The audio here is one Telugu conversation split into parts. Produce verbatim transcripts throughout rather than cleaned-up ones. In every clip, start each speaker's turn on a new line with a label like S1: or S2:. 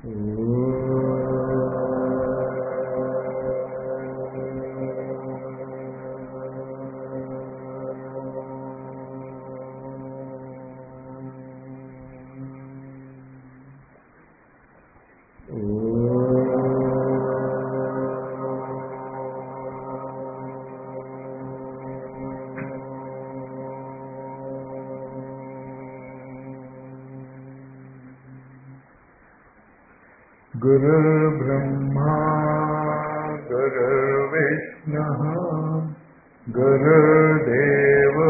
S1: गुरुर्ब्रह्मा गुरुर्विष्णुः गुरुर्देवो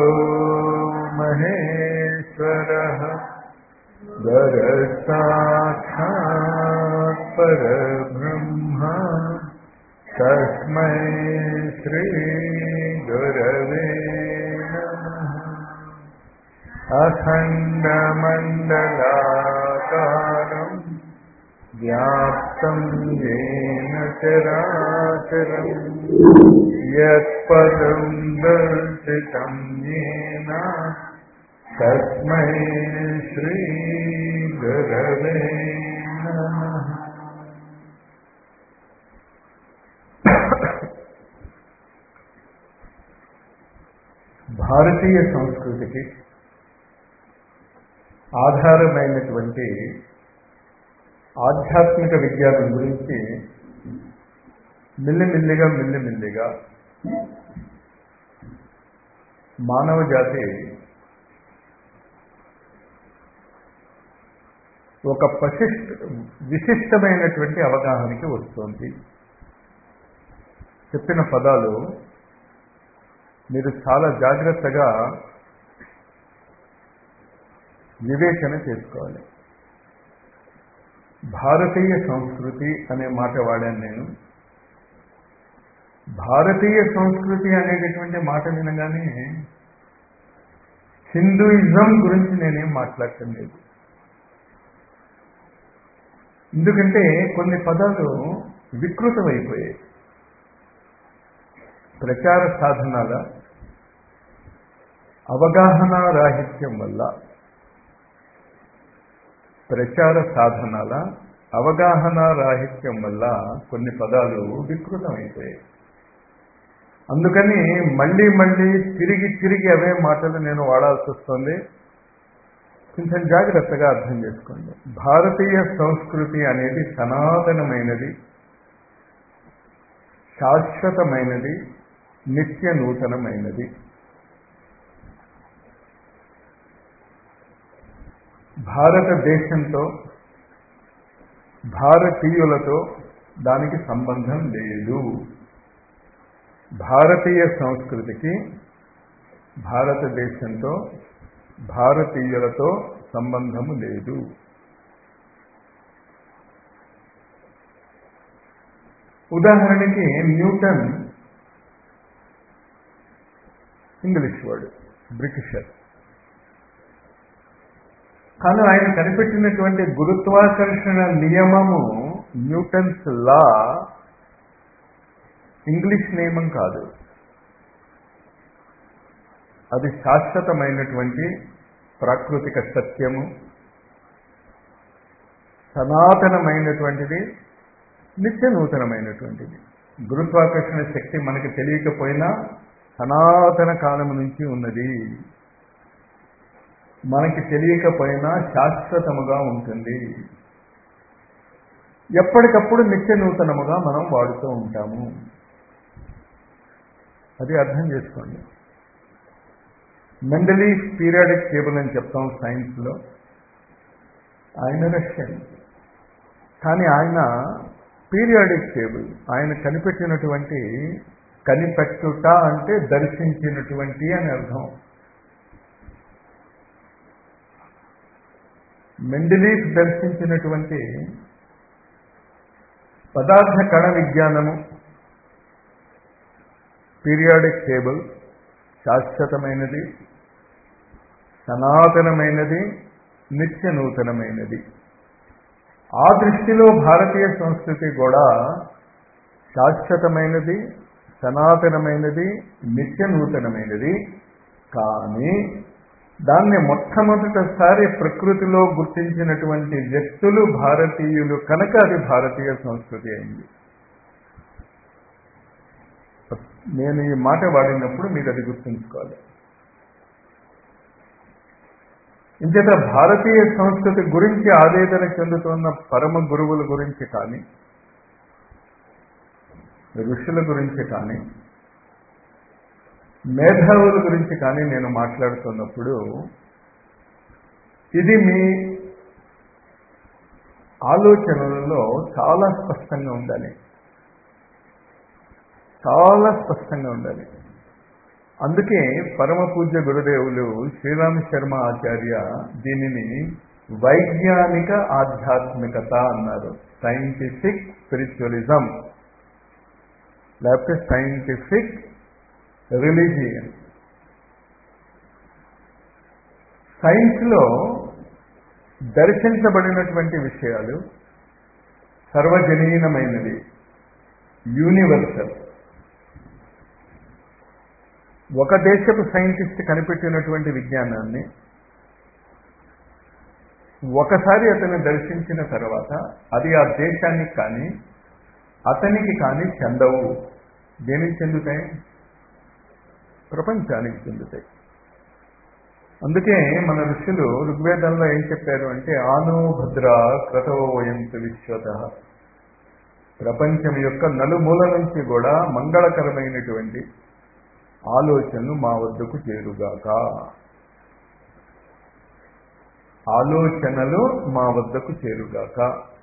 S1: महेश्वरः गुरुसाक्षात् परब्रह्म तस्मै श्री गुरवे नमः। अखण्डमण्डलाकारम् व्याप्तं येन चराचरम् यत्पदं दर्शितं येन तस्मै श्री गुरवे नमः। భారతీయ సంస్కృతికి ఆధారమైనటువంటి ఆధ్యాత్మిక విజ్ఞానం గురించి మిల్లిమిల్లిగా మిల్లిమిల్లిగా మానవ జాతి ఒక పశిష్ట విశిష్టమైనటువంటి అవగాహనకి వస్తుంది. చెప్పిన పదాలు మీరు చాలా జాగ్రత్తగా వివేచన చేసుకోవాలి. భారతీయ సంస్కృతి అనే మాట వాడాను నేను. భారతీయ సంస్కృతి అనేటటువంటి మాట వినగానే హిందూయిజం గురించి నేనేం మాట్లాడటం లేదు. ఎందుకంటే కొన్ని పదాలు వికృతమైపోయాయి. ప్రచార సాధనాల అవగాహన రాహిత్యం వల్ల ప్రచార సాధనాల అవగాహన రాహిత్యం వల్ల కొన్ని పదాలు వికృతమైపోయాయి. అందుకని మళ్ళీ మళ్ళీ తిరిగి తిరిగి అవే మాటలు నేను వాడాల్సి వస్తుంది. కొంచెం జాగ్రత్తగా అర్థం చేసుకోండి. భారతీయ సంస్కృతి అనేది సనాతనమైనది, శాశ్వతమైనది, నిత్య నూతనమైనది. భారతదేశంతో భారతీయులతో దానికి సంబంధం లేదు. భారతీయ సంస్కృతికి భారతదేశంతో భారతీయులతో సంబంధము లేదు. ఉదాహరణకి న్యూటన్ ఇంగ్లీష్ వర్డ్, బ్రిటిషర్. కానీ ఆయన కనిపెట్టినటువంటి గురుత్వాకర్షణ నియమము, న్యూటన్స్ లా, ఇంగ్లీష్ నియమం కాదు. అది శాశ్వతమైనటువంటి ప్రాకృతిక సత్యము, సనాతనమైనటువంటిది, నిత్య నూతనమైనటువంటిది. గురుత్వాకర్షణ శక్తి మనకి తెలియకపోయినా సనాతన కాలము నుంచి ఉన్నది. మనకి తెలియకపోయినా శాశ్వతముగా ఉంటుంది. ఎప్పటికప్పుడు నిత్య నూతనముగా మనం వాడుతూ ఉంటాము. అది అర్థం చేసుకోండి. మెండలీఫ్ పీరియాడిక్ టేబుల్ అని చెప్తాం సైన్స్లో. ఆయన రష్యన్, కానీ ఆయన పీరియాడిక్ టేబుల్, ఆయన కనిపెట్టినటువంటి, కనిపెట్టుట అంటే దర్శించినటువంటి అని అర్థం. మెండలీఫ్ దర్శించినటువంటి పదార్థ కణ విజ్ఞానము, పీరియాడిక్ టేబుల్ శాశ్వతమైనది, సనాతనమైనది, నిత్య నూతనమైనది. ఆ దృష్టిలో భారతీయ సంస్కృతి కూడా శాశ్వతమైనది, సనాతనమైనది, నిత్య నూతనమైనది. కానీ దాన్ని మొట్టమొదటిసారి ప్రకృతిలో గుర్తించినటువంటి వ్యక్తులు భారతీయులు కనుక అది భారతీయ సంస్కృతి అయింది. నేను ఈ మాట వాడినప్పుడు మీరు అది గుర్తుంచుకోవాలి. ఇంచేత భారతీయ సంస్కృతి గురించి ఆవేదన చెందుతున్న పరమ గురువుల గురించి కానీ, ఋషుల గురించి కానీ, మేధావుల గురించి కానీ నేను మాట్లాడుతున్నప్పుడు ఇది మీ ఆలోచనలలో చాలా స్పష్టంగా ఉండాలి, చాలా స్పష్టంగా ఉండాలి. అందుకే పరమ పూజ్య గురుదేవులు శ్రీరామ శర్మ ఆచార్య దీనిని వైజ్ఞానిక ఆధ్యాత్మికత అన్నారు. సైంటిఫిక్ స్పిరిచువలిజం లేకపోతే సైంటిఫిక్ రిలీజియన్. సైన్స్లో దర్శించబడినటువంటి విషయాలు సర్వజనీనమైనది, యూనివర్సల్. ఒక దేశపు సైంటిస్ట్ కనిపెట్టినటువంటి విజ్ఞానాన్ని ఒకసారి అతను దర్శించిన తర్వాత అది ఆ దేశానికి కానీ అతనికి కానీ చెందవు. దేనికి చెందుతాయి? ప్రపంచానికి చెందుతాయి. అందుకే మన ఋషులు ఋగ్వేదంలో ఏం చెప్పారు అంటే, ఆనో భద్ర క్రతవోయంతు విశ్వత. ప్రపంచం యొక్క నలుమూల నుంచి కూడా మంగళకరమైనటువంటి ఆలోచనలు మా వద్దకు చేరుగాక. ఆలోచనలు మా వద్దకు చేరుగాక.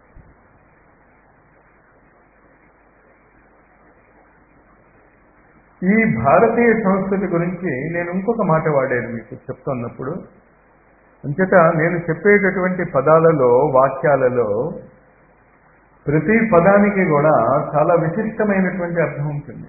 S1: ఈ భారతీయ సంస్కృతి గురించి నేను ఇంకొక మాట వాడాను మీకు చెప్తున్నప్పుడు. అంచేత నేను చెప్పేటటువంటి పదాలలో, వాక్యాలలో ప్రతి పదానికి కూడా చాలా విశిష్టమైనటువంటి అర్థం ఉంటుంది.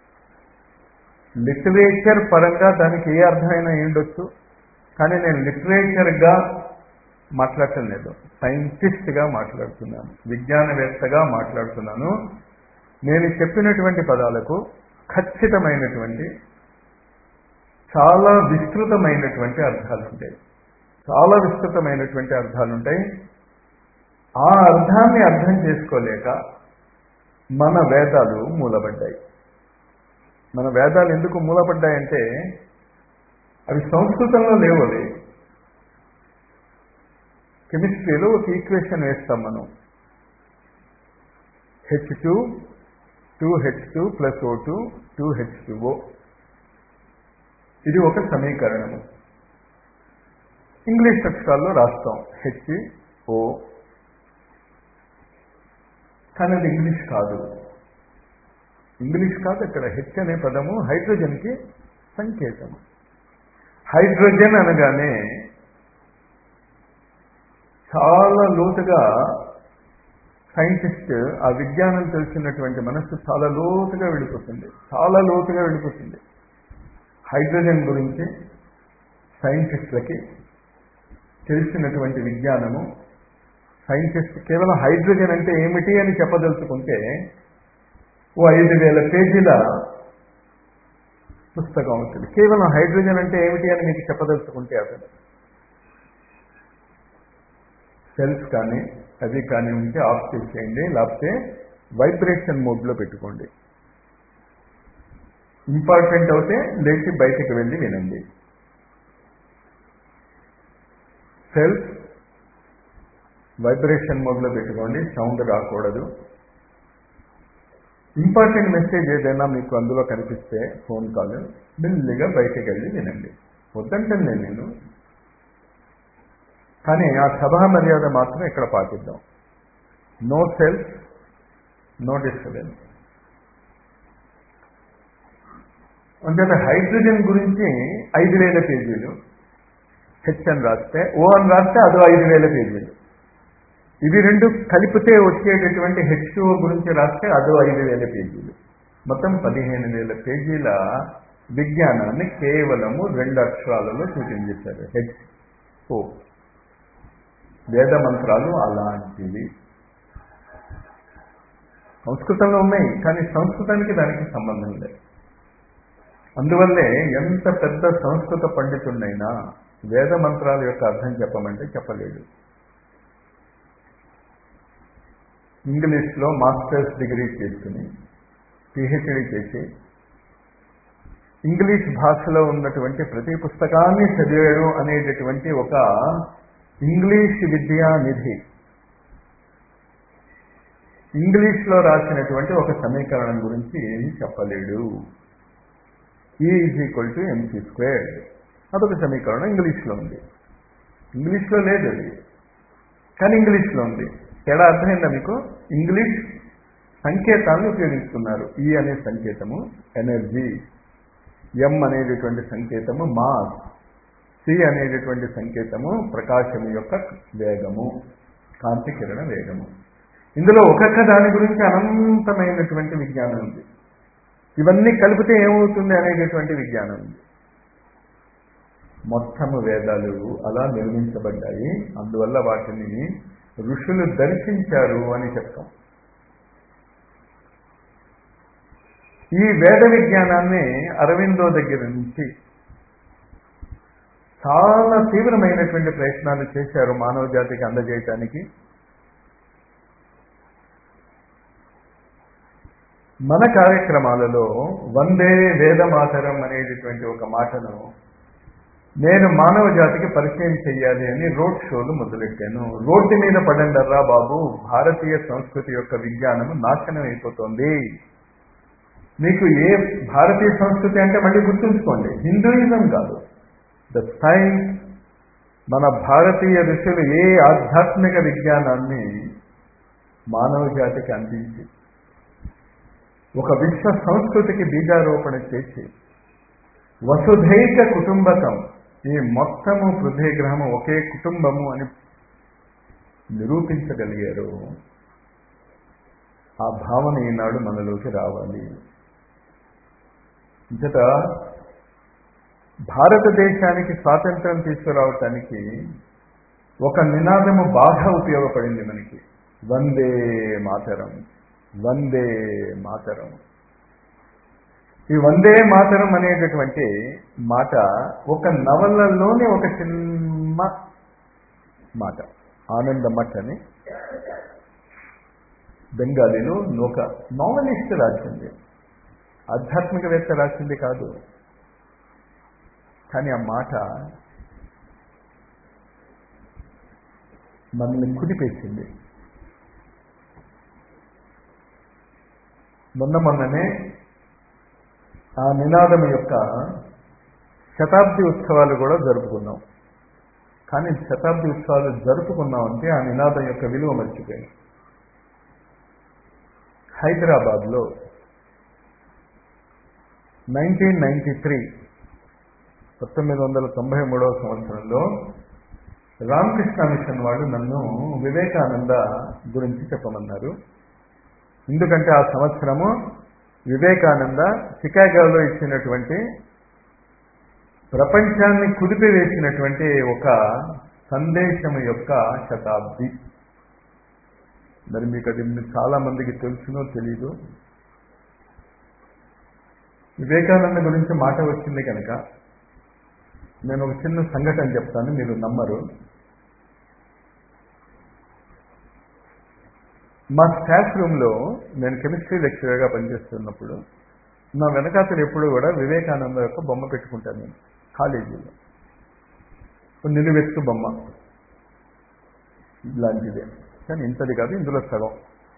S1: లిటరేచర్ పరంగా దానికి ఏ అర్థమైనా ఉండొచ్చు, కానీ నేను లిటరేచర్గా మాట్లాడటం లేదు, సైంటిస్ట్గా మాట్లాడుతున్నాను, విజ్ఞానవేత్తగా మాట్లాడుతున్నాను. నేను చెప్పినటువంటి పదాలకు ఖచ్చితమైనటువంటి చాలా విస్తృతమైనటువంటి అర్థాలు ఉంటాయి, చాలా విస్తృతమైనటువంటి అర్థాలు ఉంటాయి. ఆ అర్థాన్ని అర్థం చేసుకోలేక మన వేదాలు మూలపడ్డాయి. మన వేదాలు ఎందుకు మూలపడ్డాయంటే అవి సంస్కృతంలో లేవు. అవి కెమిస్ట్రీలో ఒక ఈక్వేషన్ వేస్తాం మనం, H two two H two plus O two two H two O. ఇది ఒక సమీకరణము. ఇంగ్లీష్ అక్షరాల్లో రాస్తాం హెచ్ ఓ, కానీ అది ఇంగ్లీష్ కాదు. ఇంగ్లీష్ కాదు. అక్కడ హెచ్ అనే పదము హైడ్రోజన్కి సంకేతము. హైడ్రోజన్ అనగానే చాలా లోతుగా సైంటిస్ట్, ఆ విజ్ఞానం తెలిసినటువంటి మనస్సు చాలా లోతుగా వెళ్ళిపోతుంది, చాలా లోతుగా వెళ్ళిపోతుంది. హైడ్రోజన్ గురించి సైంటిస్టులకి తెలిసినటువంటి విజ్ఞానము, సైంటిస్ట్ కేవలం హైడ్రోజన్ అంటే ఏమిటి అని చెప్పదలుచుకుంటే ఓ ఐదు వేల పేజీల పుస్తకం అవుతుంది. కేవలం హైడ్రోజన్ అంటే ఏమిటి అని మీకు చెప్పదలుచుకుంటే అతను సెల్స్ కానీ అది కానీ ఉంటే ఆఫ్ చేసేయండి, లేకపోతే వైబ్రేషన్ మోడ్లో పెట్టుకోండి. ఇంపార్టెంట్ అవుతే లేచి బయటకు వెళ్ళి వినండి. సెల్స్ వైబ్రేషన్ మోడ్లో పెట్టుకోండి, సౌండ్ రాకూడదు. ఇంపార్టెంట్ మెసేజ్ ఏదైనా మీకు అందులో కనిపిస్తే ఫోన్ కాల్ మెల్లిగా బయటకు వెళ్ళి వినండి. వద్దంటే నేను, కానీ ఆ సభా మర్యాద మాత్రం ఇక్కడ పాటిద్దాం. No self, no disturbance. అంటే హైడ్రోజన్ గురించి ఐదు వేల పేజీలు, హెచ్ అని రాస్తే ఓ అని రాస్తే అదో ఐదు వేల పేజీలు. ఇవి రెండు కలిపితే వచ్చేటటువంటి హెచ్ టూ ఓ గురించి రాస్తే అదో ఐదు వేల పేజీలు. మొత్తం పదిహేను వేల పేజీల విజ్ఞానాన్ని కేవలము రెండు అక్షరాలలో సూచించేశారు, హెచ్ ఓ. వేద మంత్రాలు అలాంటివి సంస్కృతంలో ఉన్నాయి, కానీ సంస్కృతానికి దానికి సంబంధం లేదు. అందువల్లే ఎంత పెద్ద సంస్కృత పండితుడైనా వేద మంత్రాల యొక్క అర్థం చెప్పమంటే చెప్పలేడు. ఇంగ్లీష్లో మాస్టర్స్ డిగ్రీ చేసుకుని పిహెచ్డీ చేసి ఇంగ్లీష్ భాషలో ఉన్నటువంటి ప్రతి పుస్తకాన్ని చదివాడు అనేటటువంటి ఒక ఇంగ్లీష్ విద్యా నిధి ఇంగ్లీష్లో రాసినటువంటి ఒక సమీకరణం గురించి ఏమి చెప్పలేడు. E is equal to MC squared అదొక సమీకరణం ఇంగ్లీష్లో ఉంది. ఇంగ్లీష్లో లేదు అది, కానీ ఇంగ్లీష్లో ఉంది. తేడా అర్థమైందా మీకు? ఇంగ్లీష్ సంకేతాలను ఉపయోగిస్తున్నారు. ఈ అనే సంకేతము ఎనర్జీ, ఎం అనేటటువంటి సంకేతము మాస్, సి అనేటటువంటి సంకేతము ప్రకాశం యొక్క వేగము, కాంతి కిరణ వేగము. ఇందులో ఒక్కొక్క దాని గురించి అనంతమైనటువంటి విజ్ఞానం ఉంది. ఇవన్నీ కలిపితే ఏమవుతుంది అనేటటువంటి విజ్ఞానం ఉంది. మొత్తము వేదాలు అలా నిర్మించబడ్డాయి. అందువల్ల వాటిని ఋషులు దర్శించారు అని చెప్తాం. ఈ వేద విజ్ఞానాన్ని అరవిందో దగ్గర నుంచి చాలా తీవ్రమైనటువంటి ప్రయత్నాలు చేశారు మానవ జాతికి అందజేయటానికి. మన కార్యక్రమాలలో వందే వేదమాతరం అనేటటువంటి ఒక మాటను నేను మానవ జాతికి పరిచయం చెయ్యాలి అని రోడ్ షోలు మొదలెట్టాను. రోడ్డు మీద పడండర్రా బాబు, భారతీయ సంస్కృతి యొక్క విజ్ఞానము నాశనం అయిపోతుంది. మీకు ఏ భారతీయ సంస్కృతి అంటే మళ్ళీ గుర్తుంచుకోండి, హిందూయిజం కాదు, ద సైన్స్. మన భారతీయ ఋషులు ఏ ఆధ్యాత్మిక విజ్ఞానాన్ని మానవ జాతికి అందించి ఒక విశ్వ సంస్కృతికి బీజారోపణ చేసి వసుధైక కుటుంబకం, ఈ మొత్తము పృథ్వీ గ్రహము ఒకే కుటుంబము అని నిరూపించగలిగారు. ఆ భావన ఈనాడు మనలోకి రావాలి. ఇంతట భారతదేశానికి స్వాతంత్రం తీసుకురావటానికి ఒక నినాదము బాగా ఉపయోగపడింది మనకి, వందే మాతరం, వందే మాతరం. ఈ వందే మాతరం అనేటటువంటి మాట ఒక నవలలోనే ఒక చిన్న మాట, ఆనందమఠ్ అని బెంగాలీలో ఒక నావలిస్ట్ రాసింది, ఆధ్యాత్మికవేత్త రాసింది కాదు. కానీ ఆ మాట మనల్ని కుదిపేసింది. మొన్న మొన్ననే ఆ నినాదం యొక్క శతాబ్ది ఉత్సవాలు కూడా జరుపుకున్నాం. కానీ శతాబ్ది ఉత్సవాలు జరుపుకున్నామంటే ఆ నినాదం యొక్క విలువ మర్చిపోయాం. హైదరాబాద్లో నైన్టీన్ నైన్టీ త్రీ పంతొమ్మిది వందల తొంభై మూడవ సంవత్సరంలో రామకృష్ణ మిషన్ వాళ్ళు నన్ను వివేకానంద గురించి చెప్పమన్నారు. ఎందుకంటే ఆ సంవత్సరము వివేకానంద చికాగోలో ఇచ్చినటువంటి ప్రపంచాన్ని కుదిపివేసినటువంటి ఒక సందేశం యొక్క శతాబ్ది. మరి మీకు అది చాలా మందికి తెలుసునో తెలీదు. వివేకానంద గురించి మాట వచ్చింది కనుక నేను ఒక చిన్న సంఘటన చెప్తాను, మీరు నమ్మరు. మా స్టాఫ్ రూమ్లో నేను కెమిస్ట్రీ లెక్చరర్గా పనిచేస్తున్నప్పుడు నా వెనకాతలు ఎప్పుడు కూడా వివేకానంద యొక్క బొమ్మ పెట్టుకుంటాను. నేను కాలేజీలో నిలువెత్తు బొమ్మ ఇలాంటిదే, కానీ ఇంతది కాదు, ఇందులో సగం.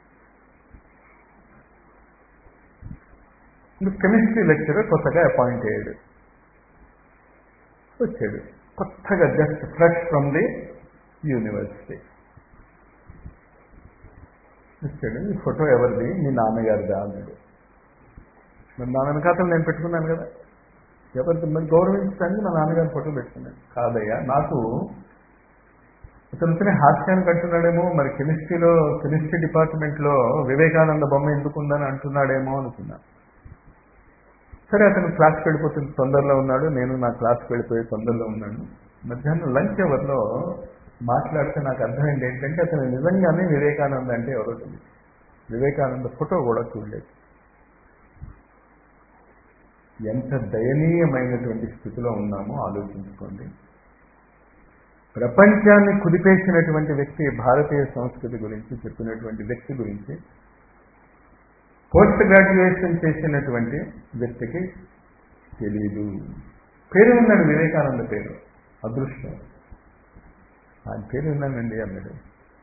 S1: కెమిస్ట్రీ లెక్చరర్ కొత్తగా అపాయింట్ అయ్యాడు, వచ్చాడు కొత్తగా, just fresh from the university వచ్చాడు. ఈ ఫోటో ఎవరిది? మీ నాన్నగారిదా అన్నాడు. మరి నా వెనకాతలు నేను పెట్టుకున్నాను కదా, ఎవరిది? మరి గౌరవించడానికి మా నాన్నగారి ఫోటో పెట్టుకున్నాను. కాదయ్యా, నాకు అతనితోనే హాస్యానికి అంటున్నాడేమో, మరి కెమిస్ట్రీలో కెమిస్ట్రీ డిపార్ట్మెంట్లో వివేకానంద బొమ్మ ఎందుకుందని అంటున్నాడేమో అనుకున్నాను. సరే, అతను క్లాస్కి వెళ్ళిపోతుంది, తొందరలో ఉన్నాడు, నేను నా క్లాస్కి వెళ్ళిపోయే తొందరలో ఉన్నాను. మధ్యాహ్నం లంచ్ అవర్లో మాట్లాడితే నాకు అర్థమైంది ఏంటంటే అతను నిజంగానే వివేకానంద అంటే ఎవరో తెలియదు, వివేకానంద ఫోటో కూడా చూడలేదు. ఎంత దయనీయమైనటువంటి స్థితిలో ఉన్నామో ఆలోచించుకోండి. ప్రపంచాన్ని కుదిపేసినటువంటి వ్యక్తి, భారతీయ సంస్కృతి గురించి చెప్పినటువంటి వ్యక్తి గురించి పోస్ట్ గ్రాడ్యుయేషన్ చేసినటువంటి వ్యక్తికి తెలీదు. పేరు ఉన్నాడు, వివేకానంద పేరు, అదృష్టం. ఆయన పేరు ఉన్నానండి అన్నాడు.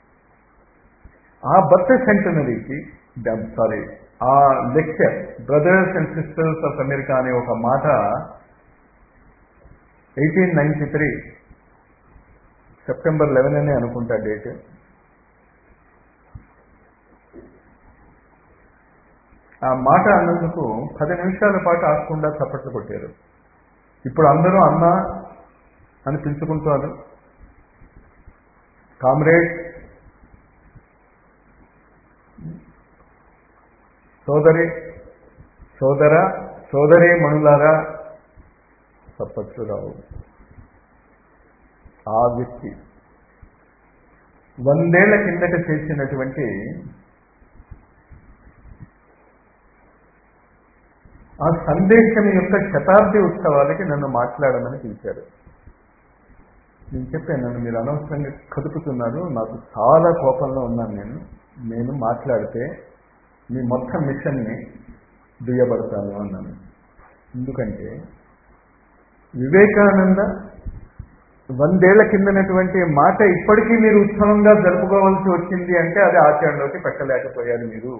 S1: ఆ బర్త్ సెంటనరీకి సారీ ఆ lecture brothers and sisters of America అనే ఒక మాట eighteen ninety three September eleven అనే అనుకుంటా డేట్. ఆ మాట అన్నందుకు పది నిమిషాల పాటు ఆగకుండా చప్పట్లు కొట్టారు. ఇప్పుడు అందరూ అన్న అని పిలుచుకుంటారు. కామ్రేడ్, సోదరి, సోదర, సోదరి మణులారా చప్పట్లు రావు. ఆ వ్యక్తి వందేళ్ల కిందట చేసినటువంటి ఆ సందేశం యొక్క శతాబ్ది ఉత్సవాలకి నన్ను మాట్లాడమని పిలిచారు. నేను చెప్పాను, నన్ను మీరు అనవసరంగా కదుపుతున్నారు, నాకు చాలా కోపంలో ఉన్నాను. నేను నేను మాట్లాడితే మీ మొత్తం మిషన్ని దుయ్యబడతాను అన్నాను. ఎందుకంటే వివేకానంద వందేళ్ల కిందనటువంటి మాట ఇప్పటికీ మీరు ఉత్సవంగా జరుపుకోవాల్సి వచ్చింది అంటే అది ఆచరణలోకి పెట్టలేకపోయారు మీరు.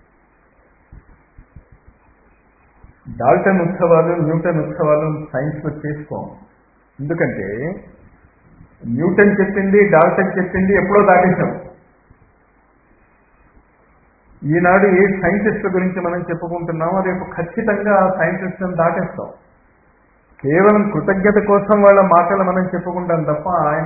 S1: డాల్టన్ ఉత్సవాలు, న్యూటన్ ఉత్సవాలు సైన్స్లో చేసుకోం. ఎందుకంటే న్యూటన్ చెప్పింది, డాల్టన్ చెప్పింది ఎప్పుడో దాటేశాం. ఈనాడు ఏ సైంటిస్టుల గురించి మనం చెప్పుకుంటున్నామో రేపు ఖచ్చితంగా ఆ సైంటిస్టులను దాటేస్తాం. కేవలం కృతజ్ఞత కోసం వాళ్ళ మాటలు మనం చెప్పుకుంటాం తప్ప ఆయన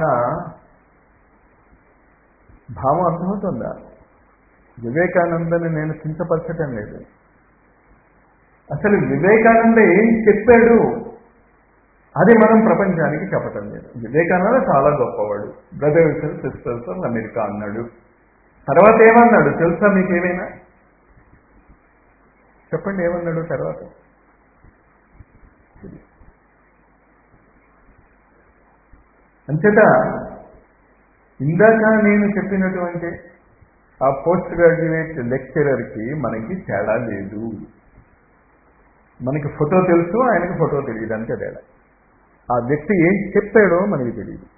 S1: భావం అర్థమవుతుందా? వివేకానందని నేను కించపరచటం లేదు. అసలు వివేకానంద ఏం చెప్పాడు అది మనం ప్రపంచానికి చెప్పటం లేదు. వివేకానంద చాలా గొప్పవాడు, brothers and sisters of America అన్నాడు. తర్వాత ఏమన్నాడు తెలుసా మీకు? ఏమైనా చెప్పండి, ఏమన్నాడు తర్వాత? అంచేత ఇందాక నేను చెప్పినటువంటి ఆ పోస్ట్ గ్రాడ్యుయేట్ లెక్చరర్కి మనకి తేడా లేదు. మనకి ఫోటో తెలుసు, ఆయనకి ఫోటో తెలియదు, అంతే తేడా. ఆ వ్యక్తి ఏం చెప్పాడో మనకి తెలియదు.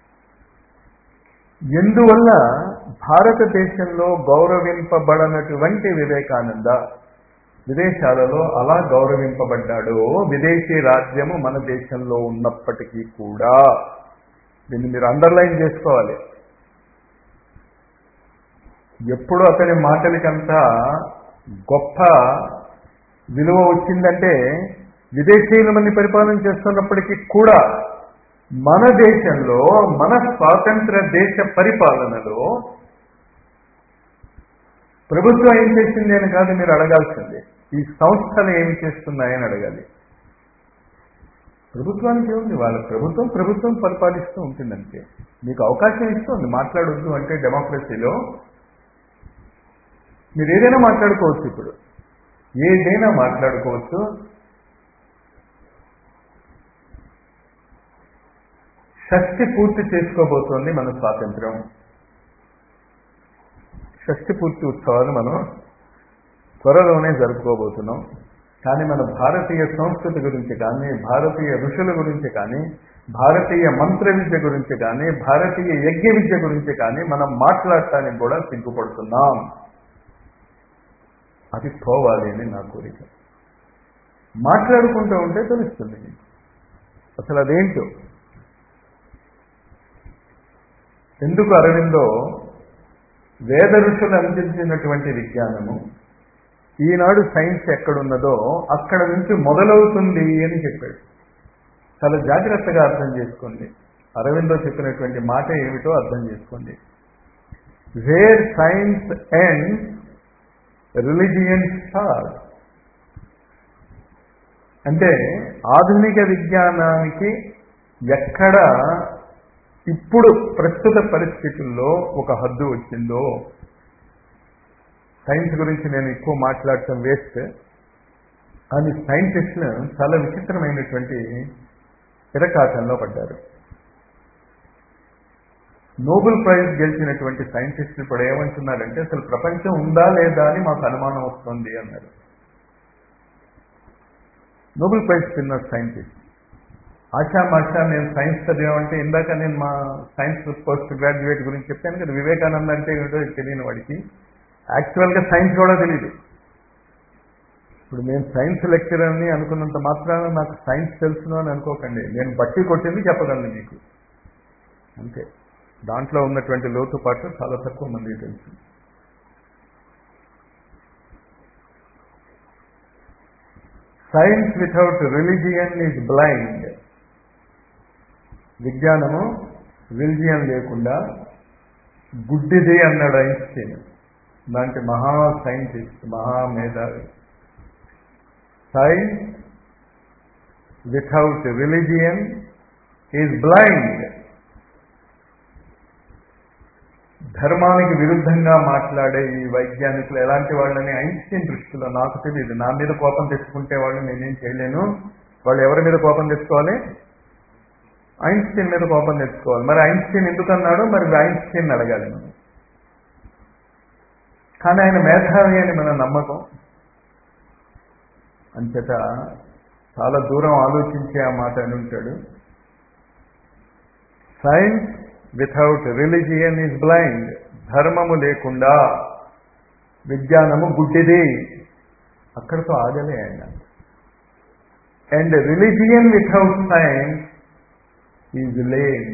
S1: ఎందువల్ల భారతదేశంలో గౌరవింపబడనటువంటి వివేకానంద విదేశాలలో అలా గౌరవింపబడ్డాడో, విదేశీ రాజ్యము మన దేశంలో ఉన్నప్పటికీ కూడా, దీన్ని మీరు అండర్లైన్ చేసుకోవాలి. ఎప్పుడు అతని మాటలకంతా గొప్ప విలువ వచ్చిందంటే విదేశీయులు మంది పరిపాలన చేస్తున్నప్పటికీ కూడా మన దేశంలో, మన స్వాతంత్ర దేశ పరిపాలనలో ప్రభుత్వం ఏం చేసింది అని కాదు మీరు అడగాల్సింది, ఈ సంస్థలు ఏమి చేస్తున్నాయని అడగాలి. ప్రభుత్వానికి ఏముంది, వాళ్ళ ప్రభుత్వం ప్రభుత్వం పరిపాలిస్తూ ఉంటుందంటే మీకు అవకాశం ఇస్తుంది. మాట్లాడొద్దు అంటే డెమోక్రసీలో మీరు ఏదైనా మాట్లాడుకోవచ్చు. ఇప్పుడు ఏదైనా మాట్లాడుకోవచ్చు. షష్ఠి పూర్తి చేసుకోబోతోంది మన స్వాతంత్ర్యం. షష్ఠి పూర్తి ఉత్సవాలు మనం త్వరలోనే జరుపుకోబోతున్నాం. కానీ మన భారతీయ సంస్కృతి గురించి కానీ, భారతీయ ఋషుల గురించి కానీ, భారతీయ మంత్ర విద్య గురించి కానీ, భారతీయ యజ్ఞ విద్య గురించి కానీ మనం మాట్లాడటానికి కూడా సిగ్గుపడుతున్నాం. అది పోవాలి అని నా కోరిక. మాట్లాడుకుంటూ ఉంటే తెలుస్తుంది అసలు అదేంటో. ఎందుకు అరవిందో వేద ఋషులు అందించినటువంటి విజ్ఞానము ఈనాడు సైన్స్ ఎక్కడున్నదో అక్కడ నుంచి మొదలవుతుంది అని చెప్పాడు. చాలా జాగ్రత్తగా అర్థం చేసుకోండి. అరవిందో చెప్పినటువంటి మాట ఏమిటో అర్థం చేసుకోండి. Where science and religion start. అంటే ఆధునిక విజ్ఞానానికి ఎక్కడ ఇప్పుడు ప్రస్తుత పరిస్థితుల్లో ఒక హద్దు వచ్చిందో, సైన్స్ గురించి నేను ఎక్కువ మాట్లాడటం వేస్ట్, కానీ సైంటిస్టులు చాలా విచిత్రమైనటువంటి ఇరకాటంలో పడ్డారు. నోబెల్ ప్రైజ్ గెలిచినటువంటి సైంటిస్టులు ఇప్పుడు ఏమంటున్నారంటే అసలు ప్రపంచం ఉందా లేదా అని మాకు అనుమానం వస్తుంది అన్నారు. నోబెల్ ప్రైజ్ తిన్న సైంటిస్ట్ ఆశా మాషా నేను సైన్స్ చదివామంటే ఇందాక నేను మా సైన్స్ పోస్ట్ గ్రాడ్యుయేట్ గురించి చెప్పాను కదా, వివేకానంద అంటే ఏమిటో తెలియని వాడికి యాక్చువల్గా సైన్స్ కూడా తెలియదు. ఇప్పుడు నేను సైన్స్ లెక్చరర్ని అనుకున్నంత మాత్రాన నాకు సైన్స్ తెలుసును అని అనుకోకండి. నేను బట్టి కొట్టింది చెప్పగలను మీకు అంతే. దాంట్లో ఉన్నటువంటి లోతుపాట్లు చాలా తక్కువ మందికి తెలుసు. Science without religion is blind. విజ్ఞానము రిలీజియన్ లేకుండా గుడ్డిది అన్నాడు ఐన్స్టీన్. లాంటి మహా సైంటిస్ట్, మహామేధావి. Science without religion is blind. ధర్మానికి విరుద్ధంగా మాట్లాడే ఈ వైజ్ఞానికులు ఎలాంటి వాళ్ళని ఐన్స్టీన్ దృష్టిలో నాకు తెలియదు. నా మీద కోపం తెచ్చుకుంటే వాళ్ళు నేనేం చేయలేను. వాళ్ళు ఎవరి మీద కోపం తెచ్చుకోవాలి? ఐన్స్టీన్ మీద కోపం తెచ్చుకోవాలి. మరి ఐన్స్టీన్ ఎందుకు అన్నాడో మరి ఐన్స్టీన్ అడగాలి మనం. కానీ ఆయన మేధావి అని మన నమ్మకం అంచేత చాలా దూరం ఆలోచించే ఆ మాట అని ఉంటాడు. Science without religion is blind. ధర్మము లేకుండా విజ్ఞానము గుడ్డిది. అక్కడితో ఆగలే ఆయన. And religion without science is lame.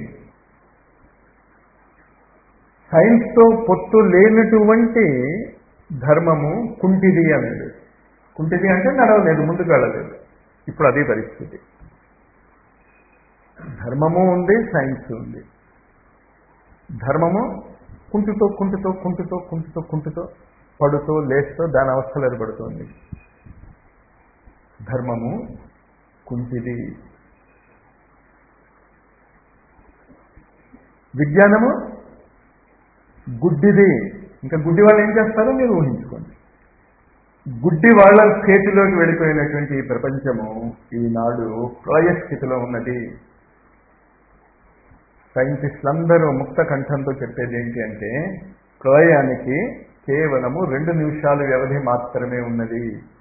S1: సైన్స్తో పొత్తు లేనటువంటి ధర్మము కుంటిది అనేది. కుంటిది అంటే నడవలేదు, ముందుకు వెళ్ళలేదు. ఇప్పుడు అదే పరిస్థితి. ధర్మము ఉంది, సైన్స్ ఉంది. ధర్మము కుంటుతో కుంటుతో కుంటుతో కుంటుతో కుంటుతో పడుతూ లేస్తూ దాని అవస్థలు ఏర్పడుతోంది. ధర్మము కుంటిది. విజ్ఞానము గుడ్డిది. ఇంకా గుడ్డి వాళ్ళు ఏం చేస్తారో మీరు ఊహించుకోండి. గుడ్డి వాళ్ళ చేతిలోకి వెళ్ళిపోయినటువంటి ఈ ప్రపంచము ఈనాడు ప్రళయ స్థితిలో ఉన్నది. సైంటిస్టులందరూ ముక్త కంఠంతో చెప్పేది ఏంటి అంటే ప్రళయానికి కేవలము రెండు నిమిషాల వ్యవధి మాత్రమే ఉన్నది.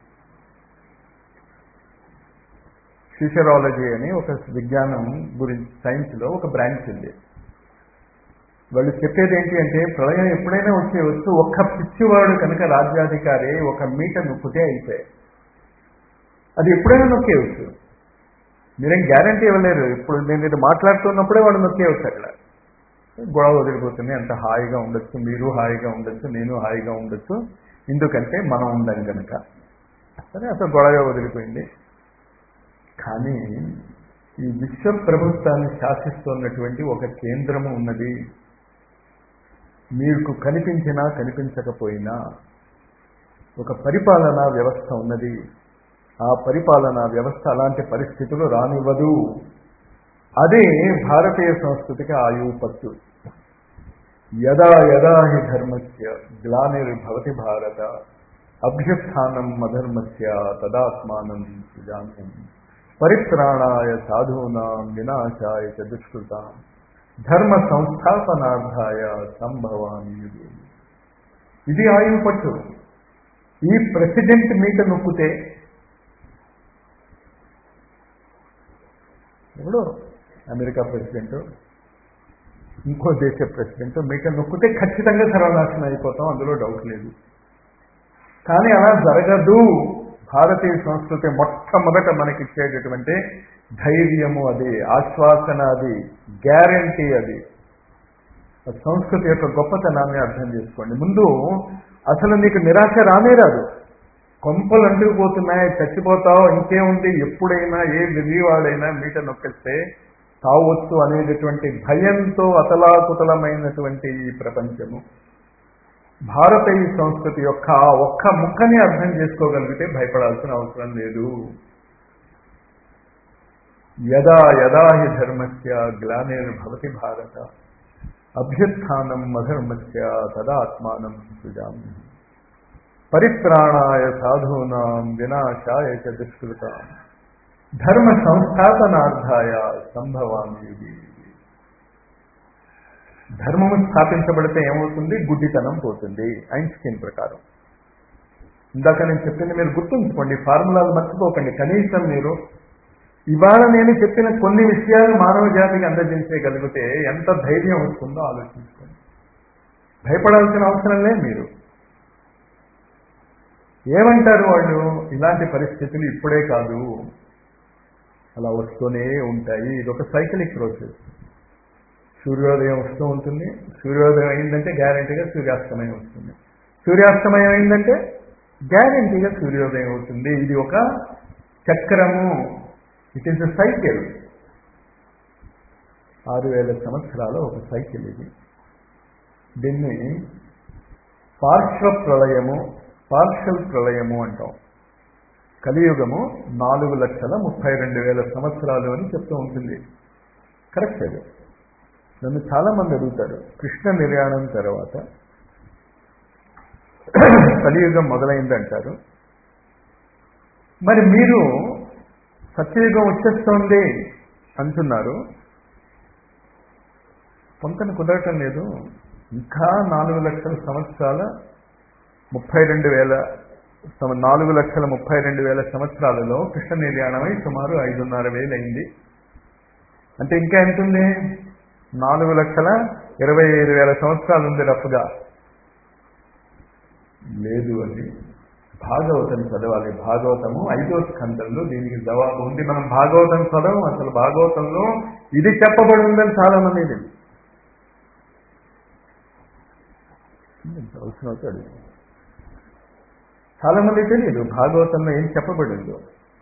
S1: ఫ్యూచరాలజీ అని ఒక విజ్ఞానం గురించి సైన్స్లో ఒక బ్రాంచ్ ఉంది. వాళ్ళు చెప్పేది ఏంటి అంటే ప్రళయం ఎప్పుడైనా వచ్చే వస్తూ ఒక్క పిచ్చివాడు కనుక రాజ్యాధికారి ఒక మీట నొక్కితే అయిపోయాయి. అది ఎప్పుడైనా నొక్కేయవచ్చు. మీరేం గ్యారంటీ ఇవ్వలేరు. ఇప్పుడు నేను ఇది మాట్లాడుతున్నప్పుడే వాడు నొక్కేయవచ్చు. అక్కడ గొడవ వదిలిపోతుంది. అంత హాయిగా ఉండొచ్చు, మీరు హాయిగా ఉండొచ్చు, నేను హాయిగా ఉండొచ్చు. ఎందుకంటే మనం ఉండం కనుక. సరే, అసలు గొడవ వదిలిపోయింది. కానీ ఈ విశ్వ ప్రభుత్వాన్ని శాసిస్తున్నటువంటి ఒక కేంద్రము ఉన్నది. మీకు కనిపించినా కనిపించకపోయినా ఒక పరిపాలనా వ్యవస్థ ఉన్నది. ఆ పరిపాలనా వ్యవస్థ అలాంటి పరిస్థితులు రానివ్వదు. అదే భారతీయ సంస్కృతికి ఆయువు పట్టు. యదా యదా హి ధర్మస్య గ్లానిర్భవతి భారత అభ్యుత్థానం అధర్మస్య తదాత్మానం సృజామ్యహం పరిత్రాణాయ సాధూనాం వినాశాయ చ దుష్కృతాం ధర్మ సంస్థాపనార్థాయ సంభవామి యుగే. ఇది ఆయువు పట్టు. ఈ ప్రెసిడెంట్ మీట నొక్కితే ఇప్పుడు అమెరికా ప్రెసిడెంట్, ఇంకో దేశ ప్రెసిడెంట్ మీట నొక్కితే ఖచ్చితంగా సర్వనాశనం అయిపోతాం, అందులో డౌట్ లేదు. కానీ అలా జరగదు. భారతీయ సంస్కృతి మొట్టమొదట మనకిచ్చేటటువంటి ధైర్యము అది, ఆశ్వాసన అది, గ్యారంటీ అది. సంస్కృతి యొక్క గొప్పతనాన్ని అర్థం చేసుకోండి. ముందు అసలు నీకు నిరాశ రానే రాదు. కొంపలు అంటుకుపోతున్నాయి, చచ్చిపోతావు, ఇంకేముంది, ఎప్పుడైనా ఏ విధివాడైనా మీట నొక్కిస్తే తావచ్చు అనేటటువంటి భయంతో అతలాకుతలమైనటువంటి ఈ ప్రపంచము భారతీయ సంస్కృతి యొక్క ఒక్క ముక్కని అర్థం చేసుకోగలిగితే భయపడాల్సిన అవసరం లేదు. యదా యదా హి ధర్మస్య గ్లానిర్భవతి భారత అభ్యుత్థానం అధర్మస్య తదాత్మానం సృజామ్యహం పరిత్రాణాయ సాధూనాం వినాశాయ చ దుష్కృతాం ధర్మ సంస్థాపనార్థాయ సంభవామి యుగే. ధర్మము స్థాపించబడితే ఏమవుతుంది? గుడ్డితనం పోతుంది ఐన్స్టీన్ ప్రకారం. ఇందాక నేను చెప్పింది మీరు గుర్తుంచుకోండి, ఫార్ములాలు మర్చిపోకండి. కనీసం మీరు ఇవాళ నేను చెప్పిన కొన్ని విషయాలు మానవ జాతికి అందజేసేయగలిగితే ఎంత ధైర్యం వస్తుందో ఆలోచించుకోండి. భయపడాల్సిన అవసరం లేదు. మీరు ఏమంటారు వాళ్ళు? ఇలాంటి పరిస్థితులు ఇప్పుడే కాదు, అలా వస్తూనే ఉంటాయి. ఇది ఒక సైకిలిక్ ప్రాసెస్. సూర్యోదయం వస్తూ ఉంటుంది, సూర్యోదయం అయిందంటే గ్యారెంటీగా సూర్యాస్తమయం వస్తుంది, సూర్యాస్తమయం అయిందంటే గ్యారెంటీగా సూర్యోదయం అవుతుంది. ఇది ఒక చక్రము. It is a cycle. ఆరు వేల సంవత్సరాల ఒక సైకిల్ ఇది. దీన్ని పార్శ్వ ప్రళయము, పార్షల్ ప్రళయము అంటాం. కలియుగము నాలుగు లక్షల ముప్పై రెండు వేల సంవత్సరాలు అని చెప్తూ ఉంటుంది. కరెక్ట్. అది నన్ను చాలా మంది అడుగుతారు, కృష్ణ నిర్యాణం తర్వాత కలియుగం మొదలైందంటారు. మరి మీరు సత్యయుగం వచ్చేస్తోంది అంటున్నారు, పొంతన కుదరటం లేదు. ఇంకా నాలుగు లక్షల సంవత్సరాల ముప్పై రెండు వేల నాలుగు లక్షల ముప్పై రెండు వేల సంవత్సరాలలో కృష్ణ నిర్యాణమై సుమారు ఐదున్నర వేలు అయింది. అంటే ఇంకా ఎంతుంది? నాలుగు లక్షల ఇరవై ఐదు వేల సంవత్సరాలు ఉంది రఫ్గా. లేదు అని భాగవతం చదవాలి. భాగవతము ఐదో స్కందంలో దీనికి జవాబు ఉంది. మనం భాగవతం చదవం. అసలు భాగవతంలో ఇది చెప్పబడి ఉందని చాలా మంది తెలియదు. అవసరం అవుతాడు. చాలా మంది తెలియదు భాగవతంలో ఏం చెప్పబడిందో.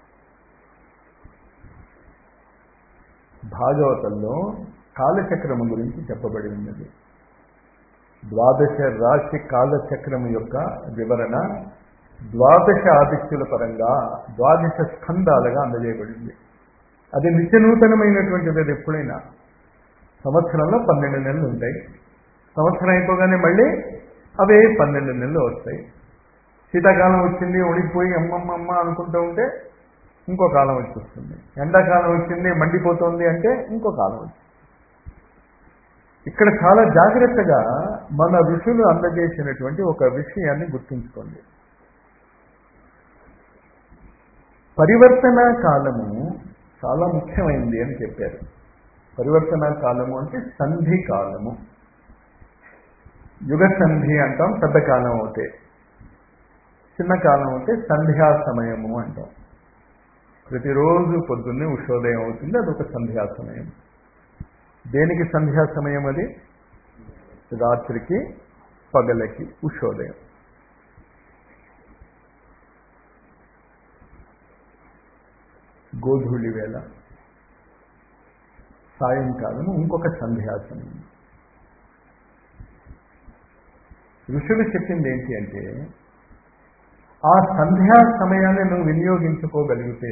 S1: భాగవతంలో కాలచక్రము గురించి చెప్పబడి ఉన్నది. ద్వాదశ రాశి కాలచక్రము యొక్క వివరణ ద్వాదశ ఆదిత్యుల పరంగా ద్వాదశ స్కందాలుగా అందజేయబడింది. అది నిత్య నూతనమైనటువంటిది. అది ఎప్పుడైనా సంవత్సరంలో పన్నెండు నెలలు ఉంటాయి. సంవత్సరం అయిపోగానే మళ్ళీ అవే పన్నెండు నెలలు వస్తాయి. శీతాకాలం వచ్చింది, ఉడికిపోయి అమ్మమ్మమ్మ అనుకుంటూ ఉంటే ఇంకో కాలం వచ్చేస్తుంది. ఎండాకాలం వచ్చింది, మండిపోతుంది అంటే ఇంకో కాలం వచ్చింది. ఇక్కడ చాలా జాగ్రత్తగా మన ఋషులు అందజేసినటువంటి ఒక విషయాన్ని గుర్తుంచుకోండి. పరివర్తన కాలము చాలా ముఖ్యమైనది అని చెప్పారు. పరివర్తన కాలము అంటే సంధి కాలము. యుగ సంధి అంటాం పెద్ద కాలం అవుతే, చిన్న కాలం అవుతే సంధ్యా సమయము అంటాం. ప్రతిరోజు పొద్దున్నే ఉషోదయం అవుతుంది, అదొక సంధ్యా సమయం. దేనికి సంధ్యా సమయం? అది రాత్రికి పగలకి ఉషోదయం. గోధూళి వేళ సాయంకాలము ఇంకొక సంధ్యా సమయం. ఋషులు చెప్పింది ఏంటి అంటే, ఆ సంధ్యా సమయాన్ని నువ్వు వినియోగించుకోగలిగితే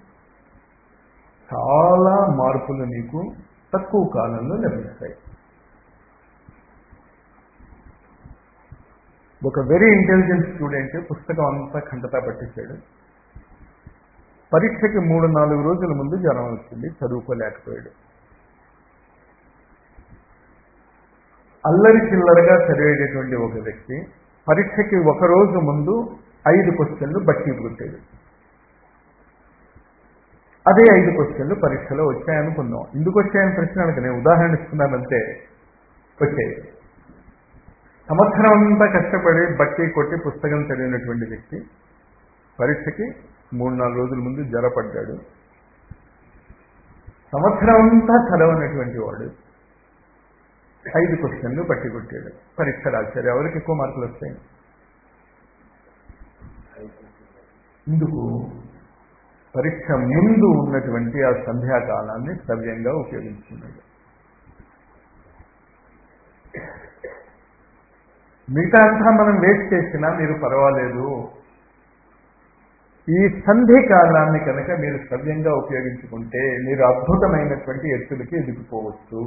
S1: చాలా మార్పులు నీకు తక్కువ కాలంలో లభిస్తాయి. ఒక వెరీ ఇంటెలిజెంట్ స్టూడెంట్ పుస్తకం అంతా ఖండతా పట్టించాడు. పరీక్షకి మూడు నాలుగు రోజుల ముందు జ్వరం వచ్చింది, చదువుకోలేకపోయాడు. అల్లరి చిల్లరగా చదివేటటువంటి ఒక వ్యక్తి పరీక్షకి ఒక రోజు ముందు ఐదు క్వశ్చన్లు బట్టి కొట్టాడు. అదే ఐదు క్వశ్చన్లు పరీక్షలో వచ్చాయనుకుందాం. ఎందుకు వచ్చాయని ప్రశ్న అడగ, నేను ఉదాహరణ ఇస్తున్నానంటే వచ్చాయి. సంవత్సరం అంతా కష్టపడి బట్టి కొట్టి పుస్తకం చదివినటువంటి వ్యక్తి పరీక్షకి మూడు నాలుగు రోజుల ముందు జ్వరపడ్డాడు. సంవత్సరం అంతా చదవనటువంటి వాడు ఐదు క్వశ్చన్లు బట్టి కొట్టాడు, పరీక్ష రాశారు. ఎవరికి ఎక్కువ మార్కులు వస్తాయి? ఇందుకు పరీక్ష ముందు ఉన్నటువంటి ఆ సంధ్యాకాలాన్ని సవ్యంగా ఉపయోగించుకున్నాడు. మిగతా అంతా మనం వేస్ట్ చేసినా మీరు పర్వాలేదు, ఈ సంధి కాలాన్ని కనుక మీరు సవ్యంగా ఉపయోగించుకుంటే మీరు అద్భుతమైనటువంటి ఎత్తులకి ఎదిగిపోవచ్చు.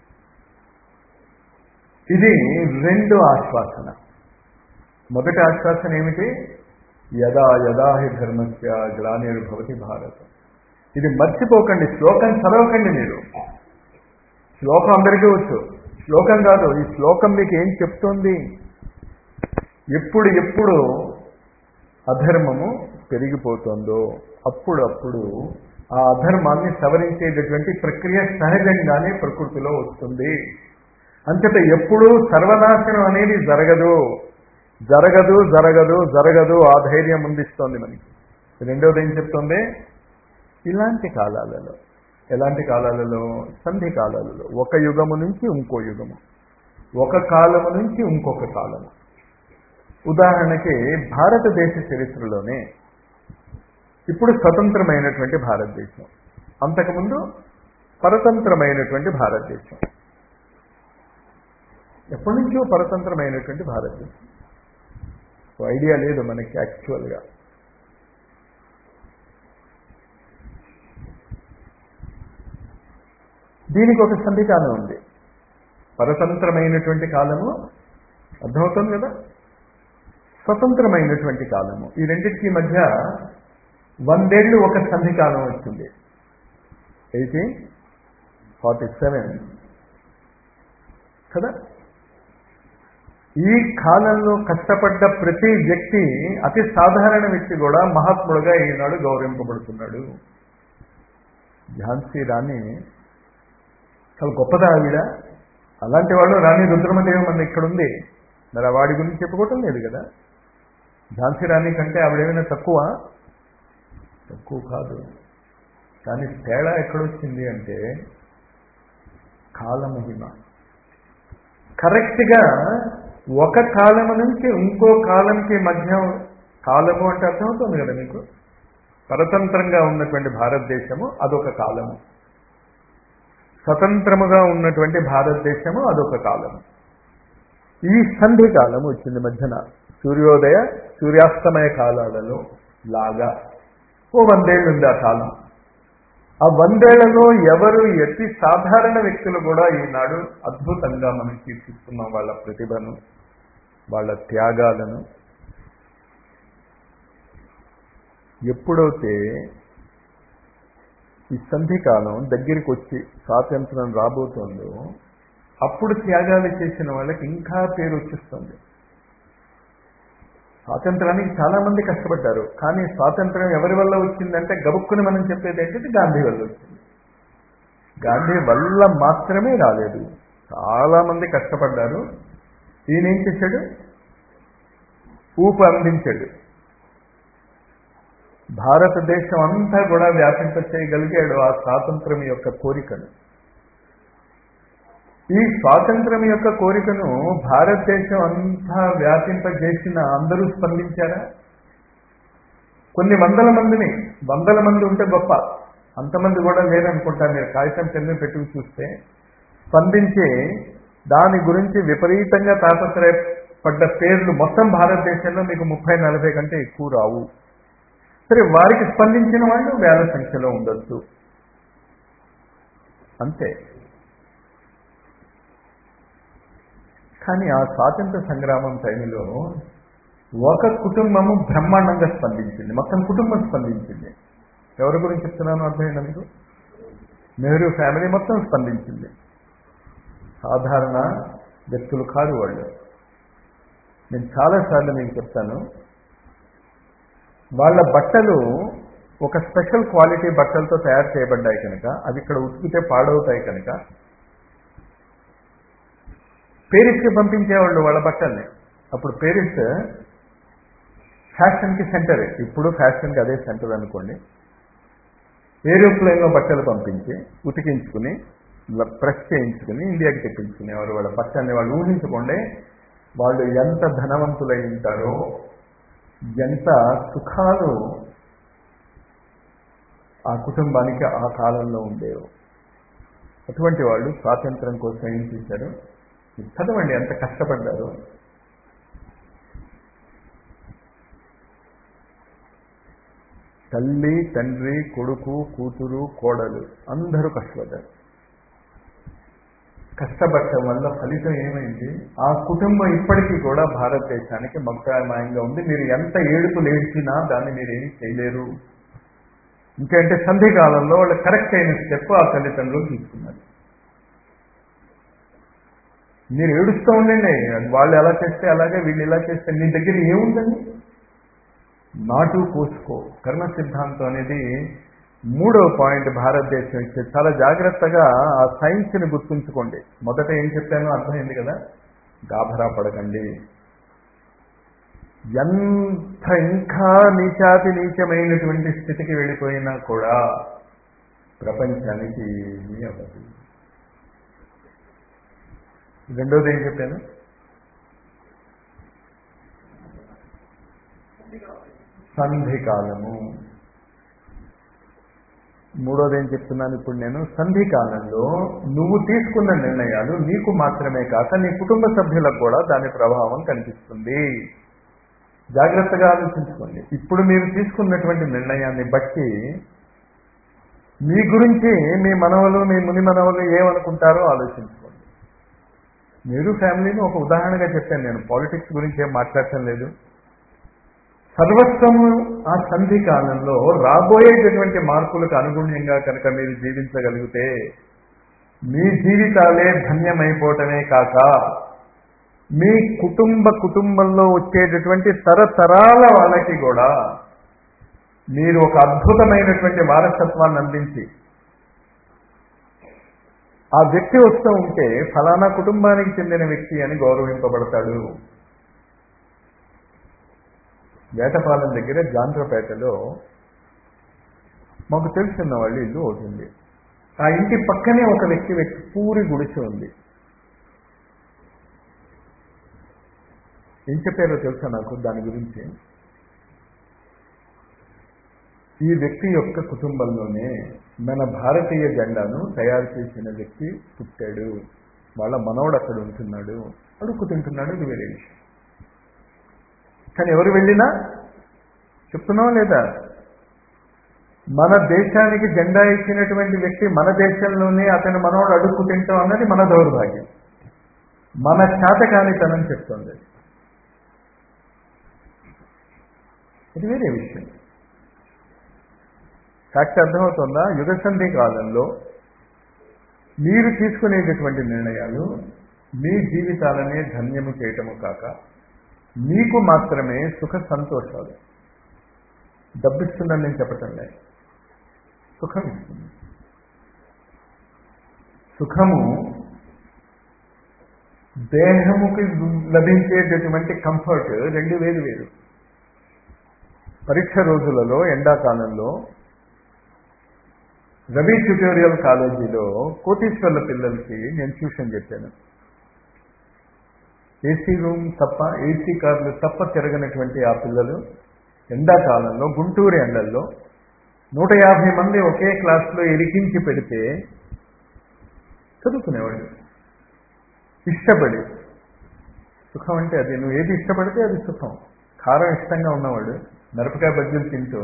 S1: ఇది రెండు ఆశ్వాసన. మొదటి ఆశ్వాసన ఏమిటి? యదా యదా హి ధర్మస్య గ్లానిర్భవతి భారత. ఇది మర్చిపోకండి. శ్లోకం చదవకండి. మీరు శ్లోకం అందరికీ వచ్చు, శ్లోకం కాదు, ఈ శ్లోకం మీకు ఏం చెప్తోంది? ఎప్పుడు ఎప్పుడు అధర్మము పెరిగిపోతుందో అప్పుడు అప్పుడు ఆ అధర్మాన్ని సవరించేటటువంటి ప్రక్రియ సహజంగానే ప్రకృతిలో వస్తుంది. అంతట ఎప్పుడూ సర్వనాశనం అనేది జరగదు జరగదు జరగదు జరగదు ఆ ధైర్యం అందిస్తోంది మనకి. రెండవది ఏం చెప్తోంది? ఇలాంటి కాలాలలో, ఎలాంటి కాలాలలో? సంధి కాలాలలో, ఒక యుగము నుంచి ఇంకో యుగము, ఒక కాలము నుంచి ఇంకొక కాలము. ఉదాహరణకి భారతదేశ చరిత్రలోనే ఇప్పుడు స్వతంత్రమైనటువంటి భారతదేశం, అంతకుముందు పరతంత్రమైనటువంటి భారతదేశం, ఎప్పటి నుంచో పరతంత్రమైనటువంటి భారతదేశం. ఐడియా లేదు మనకి యాక్చువల్గా. దీనికి ఒక సంధికాలం ఉంది. పరతంత్రమైనటువంటి కాలము అర్థమవుతుంది కదా, స్వతంత్రమైనటువంటి కాలము. ఈ రెండింటికి మధ్య వందేళ్లు ఒక సంధికాలం వచ్చింది. ఎయిటీన్ ఫార్టీ సెవెన్ కదా. ఈ కాలంలో కష్టపడ్డ ప్రతి వ్యక్తి, అతి సాధారణ వ్యక్తి కూడా మహాత్ముడుగా ఈనాడు గౌరవింపబడుతున్నాడు. ఝాన్సీ రాణి చాలా గొప్పదా ఆవిడ. అలాంటి వాళ్ళు రాణి రుద్రమదేవి మన ఇక్కడ ఉంది. మరి ఆ వాడి గురించి చెప్పుకోవటం లేదు కదా. ఝాన్సీ రాణి కంటే ఆవిడేమైనా తక్కువ? తక్కువ కాదు. కానీ తేడా ఎక్కడొచ్చింది అంటే కాలమహిమ. కరెక్ట్గా ఒక కాలము నుంచి ఇంకో కాలంకి మధ్య, కాలము అంటే అర్థమవుతుంది కదా మీకు, పరతంత్రంగా ఉన్నటువంటి భారతదేశము అదొక కాలము, స్వతంత్రముగా ఉన్నటువంటి భారతదేశము అదొక కాలము. ఈ సంధి కాలము వచ్చింది మధ్యన. సూర్యోదయ సూర్యాస్తమయ కాలాలలో లాగా ఓ వందేళ్ళు ఉంది ఆ కాలం. ఆ వందేళ్లలో ఎవరు అతి సాధారణ వ్యక్తులు కూడా ఈనాడు అద్భుతంగా మనం తీర్చిస్తున్నాం వాళ్ళ ప్రతిభను, వాళ్ళ త్యాగాలను. ఎప్పుడైతే ఈ సంధికాలం దగ్గరికి వచ్చి స్వాతంత్రం రాబోతోందో అప్పుడు త్యాగాలు చేసిన వాళ్ళకి ఇంకా పేరు వచ్చేస్తుంది. స్వాతంత్రానికి చాలా మంది కష్టపడ్డారు, కానీ స్వాతంత్రం ఎవరి వల్ల వచ్చిందంటే గబుక్కుని మనం చెప్పేది ఏంటంటే గాంధీ వల్ల వచ్చింది. గాంధీ వల్ల మాత్రమే రాలేదు, చాలా మంది కష్టపడ్డారు. ఈయన ఏం చేశాడు? ఊపు అందించాడు. భారతదేశం అంతా కూడా వ్యాపింప చేయగలిగాడు ఆ స్వాతంత్రం యొక్క కోరికను. ఈ స్వాతంత్రం యొక్క కోరికను భారతదేశం అంతా వ్యాపింపజేసిన అందరూ స్పందించారా? కొన్ని వందల మందిని, వందల మంది ఉంటే గొప్ప, అంతమంది కూడా లేదనుకుంటా. మీరు కాగితం పెన్ను పెట్టుకు చూస్తే స్పందించి దాని గురించి విపరీతంగా తాపత్రయపడ్డ పేర్లు మొత్తం భారతదేశంలో మీకు ముప్పై నలభై కంటే ఎక్కువ రావు. సరే, వారికి స్పందించిన వాళ్ళు వేల సంఖ్యలో ఉండొచ్చు, అంతే. కానీ ఆ స్వాతంత్ర సంగ్రామం టైంలో ఒక కుటుంబము బ్రహ్మాండంగా స్పందించింది, మొత్తం కుటుంబం స్పందించింది. ఎవరి గురించి చెప్తున్నాను అర్థమైందా మీకు? నెహ్రూ ఫ్యామిలీ మొత్తం స్పందించింది. సాధారణ వ్యక్తులు కాదు వాళ్ళు. నేను చాలాసార్లు మీకు చెప్తాను, వాళ్ళ బట్టలు ఒక స్పెషల్ క్వాలిటీ బట్టలతో తయారు చేయబడ్డాయి కనుక అవి ఇక్కడ ఉతికితే పాడవుతాయి కనుక పేరిస్కి పంపించేవాళ్ళు వాళ్ళ బట్టల్ని. అప్పుడు పేరిస్ ఫ్యాషన్కి సెంటర్, ఇప్పుడు ఫ్యాషన్కి అదే సెంటర్ అనుకోండి. ఏరోప్లేన్లో బట్టలు పంపించి ఉతికించుకుని ప్రెస్ చేయించుకుని ఇండియాకి తెప్పించుకునేవారు వాళ్ళ బట్టల్ని. వాళ్ళు ఊహించుకోండి వాళ్ళు ఎంత ధనవంతులై ఉంటారో, ఎంత సుఖాలు ఆ కుటుంబానికి ఆ కాలంలో ఉండేవో. అటువంటి వాళ్ళు స్వాతంత్రం కోసం ఏం చేశారు చదవండి, ఎంత కష్టపడ్డారు. తల్లి, తండ్రి, కొడుకు, కూతురు, కోడలు అందరూ కష్టపడ్డారు. కష్టపడటం వల్ల ఫలితం ఏమైంది? ఆ కుటుంబం ఇప్పటికీ కూడా భారతదేశానికి మమతామయంగా ఉంది. మీరు ఎంత ఏడుపు లేచినా దాన్ని మీరేమి చేయలేరు. ఇంకంటే సంధి కాలంలో వాళ్ళు కరెక్ట్ అయిన స్టెప్ ఆ తల్లిదండ్రులు తీసుకున్నారు. మీరు ఏడుస్తూ ఉండండి, వాళ్ళు ఎలా చేస్తే అలాగే వీళ్ళు ఇలా చేస్తే నీ దగ్గర ఏముందండి? నాటు కోసుకో. కర్మ సిద్ధాంతం అనేది మూడవ పాయింట్ భారతదేశం ఇచ్చే. చాలా జాగ్రత్తగా ఆ సైన్స్ని గుర్తుంచుకోండి. మొదట ఏం చెప్పానో అర్థమైంది కదా, గాభరా పడకండి. ఎంత ఇంకా నీచాతి నీచమైనటువంటి స్థితికి వెళ్ళిపోయినా కూడా ప్రపంచానికి ఏమీ అవ్వదు. రెండోది ఏం చెప్పాను? సంధికాలము. మూడోది ఏం చెప్తున్నాను ఇప్పుడు నేను? సంధికాలంలో నువ్వు తీసుకున్న నిర్ణయాలు నీకు మాత్రమే కాక నీ కుటుంబ సభ్యులకు కూడా దాని ప్రభావం కనిపిస్తుంది. జాగ్రత్తగా ఆలోచించుకోండి. ఇప్పుడు మీరు తీసుకున్నటువంటి నిర్ణయాన్ని బట్టి మీ గురించి మీ మనవలు మీ ముని మనవలు ఏమనుకుంటారో ఆలోచించుకోండి. మీరు ఫ్యామిలీని ఒక ఉదాహరణగా చెప్పాను నేను, పాలిటిక్స్ గురించి ఏం మాట్లాడటం లేదు. సర్వస్వము ఆ సంధి కాలంలో రాబోయేటటువంటి మార్పులకు అనుగుణ్యంగా కనుక మీరు జీవించగలిగితే మీ జీవితాలే ధన్యమైపోవటమే కాక మీ కుటుంబ కుటుంబంలో వచ్చేటటువంటి తరతరాల వాళ్ళకి కూడా మీరు ఒక అద్భుతమైనటువంటి వారసత్వాన్ని అందించి, ఆ వ్యక్తి వస్తూ ఉంటే ఫలానా కుటుంబానికి చెందిన వ్యక్తి అని గౌరవింపబడతాడు. వేటపాలెం దగ్గర జాండ్రపేటలో మాకు తెలుసున్న వాళ్ళు ఇల్లు అవుతుంది. ఆ ఇంటి పక్కనే ఒక వ్యక్తి వ్యక్తి పూరి గుడిసె ఉంది. ఏం చెప్పారో తెలుసా నాకు దాని గురించి? ఈ వ్యక్తి యొక్క కుటుంబంలోనే మన భారతీయ జెండాను తయారు చేసిన వ్యక్తి పుట్టాడు. వాళ్ళ మనవడు అక్కడ ఉంటున్నాడు, అడుక్కు తింటున్నాడు. ఇది వేరే విషయం. కానీ ఎవరు వెళ్ళినా చెప్తున్నావా లేదా, మన దేశానికి జెండా ఇచ్చినటువంటి వ్యక్తి మన దేశంలోనే అతని మనవడు అడుక్కు తింటాం అన్నది మన దౌర్భాగ్యం, మన శాతకానితనం చెప్తుంది. ఇది వేరే విషయం. ఫ్యాక్ట్ అర్థమవుతుందా? యుగసంధి కాలంలో మీరు తీసుకునేటటువంటి నిర్ణయాలు మీ జీవితాలనే ధన్యము చేయటము కాక మీకు మాత్రమే సుఖ సంతోషాలు. డబ్బిస్తుందని నేను చెప్పటం లేదు, సుఖం ఇస్తుంది. సుఖము దేహముకి లభించేటటువంటి కంఫర్ట్ రెండు వేరు వేరు. పరీక్ష రోజులలో ఎండాకాలంలో రవి ట్యూటోరియల్ కాలేజీలో కోటీశ్వర్ల పిల్లలకి నేను ట్యూషన్ చెప్పాను. ఏసీ రూమ్ తప్ప, ఏసీ కార్లు తప్ప తిరగనటువంటి ఆ పిల్లలు ఎండాకాలంలో గుంటూరు ఎండల్లో నూట యాభై మంది ఒకే క్లాస్లో ఇరికించి పెడితే చదువుకునేవాడు ఇష్టపడి. సుఖం అంటే అది, నువ్వు ఏది ఇష్టపడితే అది సుఖం. కారం ఇష్టంగా ఉన్నవాడు మిరపకాయ బజ్జీలు తింటూ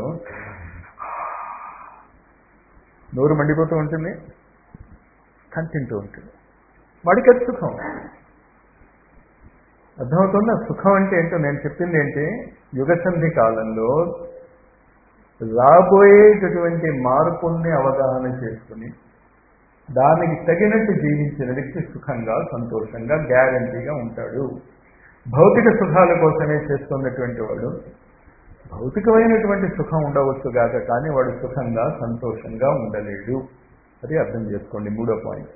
S1: నోరు మండిపోతూ ఉంటుంది, కానీ తింటూ ఉంటుంది, వాడికి అది సుఖం. అర్థమవుతుందా? సుఖం అంటే ఏంటో నేను చెప్పింది ఏంటి? యుగసంధి కాలంలో రాబోయేటటువంటి మార్పుల్ని అవగాహన చేసుకుని దానికి తగినట్టు జీవించిన వ్యక్తి సుఖంగా సంతోషంగా గ్యారంటీగా ఉంటాడు. భౌతిక సుఖాల కోసమే చేస్తున్నటువంటి వాడు భౌతికమైనటువంటి సుఖం ఉండవచ్చు కాక కానీ వాడు సుఖంగా సంతోషంగా ఉండలేడు. అది అర్థం చేసుకోండి. మూడో పాయింట్.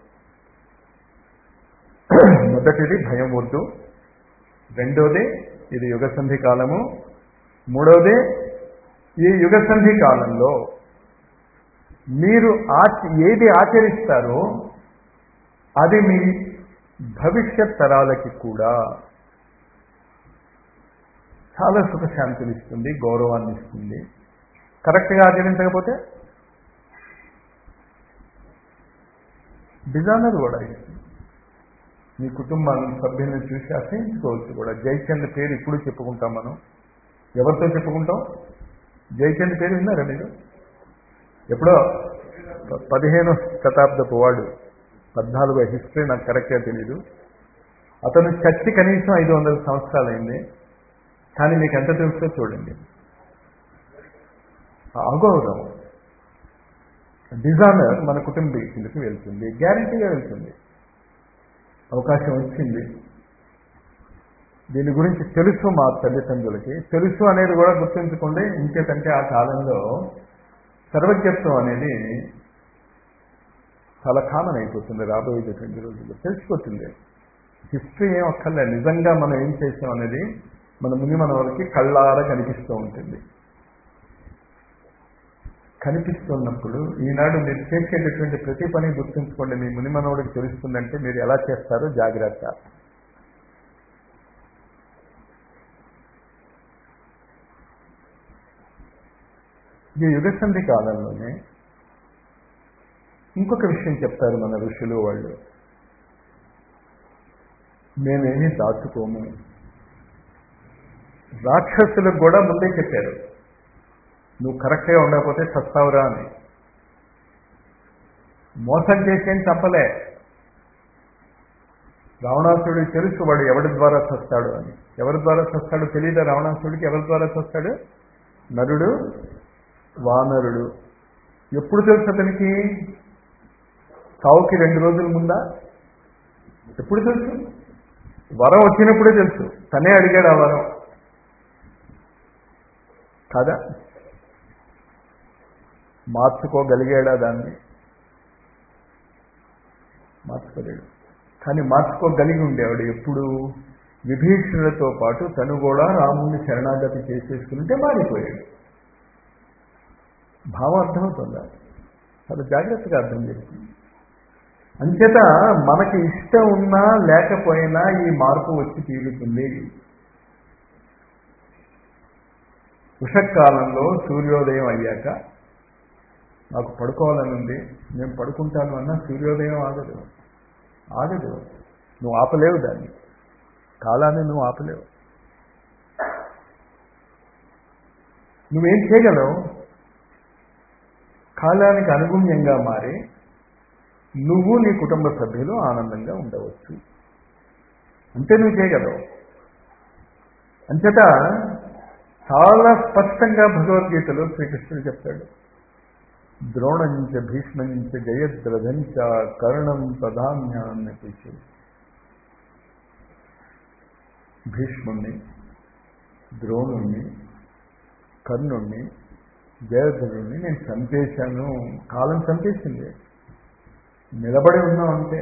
S1: మొదటిది భయం వద్దు, రెండోది ఇది యుగసంధి కాలము, మూడోది ఈ యుగసంధి కాలంలో మీరు ఆచ ఏది ఆచరిస్తారో అది మీ భవిష్యత్ తరాలకి కూడా చాలా సుఖశాంతిని ఇస్తుంది, గౌరవాన్ని ఇస్తుంది. కరెక్ట్గా ఆచరించకపోతే డిజానర్ కూడా ఇస్తుంది. మీ కుటుంబాన్ని సభ్యులను చూసి అసహించుకోవచ్చు కూడా. జయచంద్ పేరు ఇప్పుడు చెప్పుకుంటాం మనం. ఎవరితో చెప్పుకుంటాం? జయచంద్ పేరు విన్నారా మీరు? ఎప్పుడో పదిహేను శతాబ్దపు వాడు, పద్నాలుగో హిస్టరీ నాకు కరెక్ట్గా తెలీదు. అతను చచ్చి కనీసం ఐదు వందల సంవత్సరాలైంది. కానీ మీకు ఎంత తెలుసో చూడండి. అగౌరవం, డిజానర్ మన కుటుంబీకులకి వెళ్తుంది, గ్యారంటీగా వెళ్తుంది. అవకాశం వచ్చింది. దీని గురించి తెలుసు మా తల్లిదండ్రులకి. తెలుసు అనేది కూడా గుర్తుంచుకోండి. ఇంకేతంటే ఆ కాలంలో సర్వజ్ఞత్వం అనేది చాలా కామన్ అయిపోతుంది. రాబోయేటటువంటి రోజుల్లో తెలిసిపోతుంది. హిస్టరీ ఏం అక్కర్లే, నిజంగా మనం ఏం చేసాం అనేది మన ముని మన వాళ్ళకి కళ్ళారా కనిపిస్తూ ఉంటుంది. కనిపిస్తున్నప్పుడు ఈనాడు మీరు చేసేటటువంటి ప్రతి పని గుర్తుంచుకోండి. మీ ముని మనవుడికి తెలుస్తుందంటే మీరు ఎలా చేస్తారో జాగ్రత్త. ఈ యుగసంధి కాలంలోనే ఇంకొక విషయం చెప్తారు మన ఋషులు వాళ్ళు. మేమేమీ దాచుకోము. రాక్షసులకు కూడా ముందే చెప్పారు, నువ్వు కరెక్ట్గా ఉండకపోతే చస్తావురా అని. మోసం చేసేం తప్పలే. రావణాసుడికి తెలుసు వాడు ఎవరి ద్వారా చస్తాడు అని. ఎవరి ద్వారా చస్తాడో తెలియదా రావణాసుడికి? ఎవరి ద్వారా చస్తాడు? నరుడు, వానరుడు. ఎప్పుడు తెలుసు అతనికి? సావుకి రెండు రోజుల ముందా? ఎప్పుడు తెలుసు? వరం వచ్చినప్పుడే తెలుసు. తనే అడిగాడు ఆ వరం కాదా? మార్చుకోగలిగాడా దాన్ని? మార్చుకోలేడు. కానీ మార్చుకోగలిగి ఉండేవాడు ఎప్పుడు? విభీషణులతో పాటు తను కూడా రాముడిని శరణాగతి చేసేసుకుంటే మారిపోయాడు. భావం అర్థమవుతుందా? చాలా జాగ్రత్తగా అర్థం చేస్తుంది. అంచేత మనకి ఇష్టం ఉన్నా లేకపోయినా ఈ మార్పు వచ్చి తీరుతుంది. ఉషకాలంలో సూర్యోదయం అయ్యాక నాకు పడుకోవాలని ఉంది, నేను పడుకుంటాను అన్నా సూర్యోదయం ఆగదు. ఆగదు. నువ్వు ఆపలేవు దాన్ని. కాలాన్ని నువ్వు ఆపలేవు. నువ్వేం చేయగలవు? కాలానికి అనుగుణ్యంగా మారి నువ్వు నీ కుటుంబ సభ్యులు ఆనందంగా ఉండవచ్చు. అంతే నువ్వు చేయగలవు. అంచేత చాలా స్పష్టంగా భగవద్గీతలో శ్రీకృష్ణుడు చెప్తాడు, ద్రోణంచ భీష్మంచ జయద్రథంచ కర్ణం ప్రధాన్యాన్ని తీసి. భీష్ముణ్ణి, ద్రోణుణ్ణి, కర్ణుణ్ణి, జయద్రథుణ్ణి నేను చంపేశాను. కాలం చంపేసింది. నిలబడి ఉన్నాం అంతే.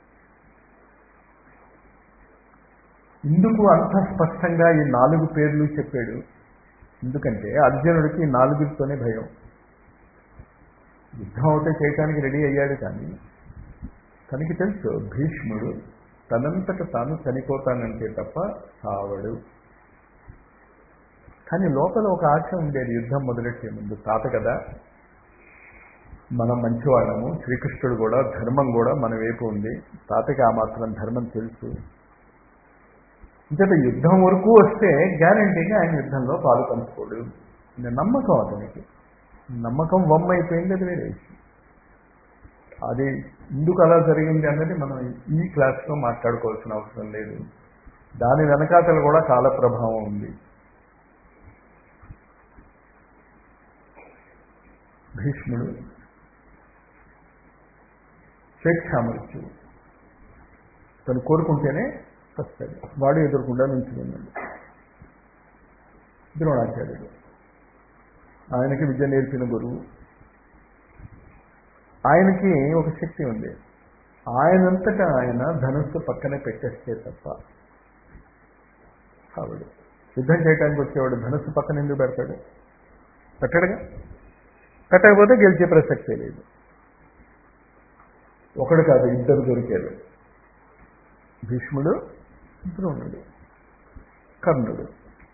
S1: ఇందుకు అంత స్పష్టంగా ఈ నాలుగు పేర్లు చెప్పాడు. ఎందుకంటే అర్జునుడికి ఈ నాలుగుతోనే భయం. యుద్ధం అవుతే చేయటానికి రెడీ అయ్యాడు, కానీ తనకి తెలుసు భీష్ముడు తనంతట తాను చనిపోతానంటే తప్ప సావడు. కానీ లోపల ఒక ఆశ ఉండేది. యుద్ధం మొదలెట్టే ముందు తాత కదా, మనం మంచివాళ్ళము, శ్రీకృష్ణుడు కూడా ధర్మం కూడా మన వైపు ఉంది, తాతకి ఆ మాత్రం ధర్మం తెలుసు. ఇంకైతే యుద్ధం వరకు వస్తే గ్యారంటీగా ఆయన యుద్ధంలో పాలు పంచుకోడు. నమ్మకం అతనికి. నమ్మకం వమ్మ అయిపోయింది, అది వేరే విషయం. అది ఎందుకు అలా జరిగింది అన్నది మనం ఈ క్లాస్లో మాట్లాడుకోవాల్సిన అవసరం లేదు. దాని వెనకాతలు కూడా కాల ప్రభావం ఉంది. భీష్ముడు స్వేచ్ఛామృత్యు తను కోరుకుంటేనే వస్తాడు. వాడు ఎదుర్కొండా నుంచి ఉన్నాడు. ద్రోణాచార్యుడు ఆయనకి విద్య నేర్పిన గురువు. ఆయనకి ఒక శక్తి ఉంది. ఆయనంతటా ఆయన ధనుస్సు పక్కనే పెట్టేస్తే తప్ప కావడు. యుద్ధం చేయడానికి వచ్చేవాడు ధనుస్సు పక్కన ఎందుకు పెడతాడు? పెట్టడుగా. పెట్టకపోతే గెలిచే ప్రసక్తే లేదు. ఒకడు కాదు, ఇద్దరు దొరికారు. భీష్ముడు, ద్రోణుడు, కర్ణుడు.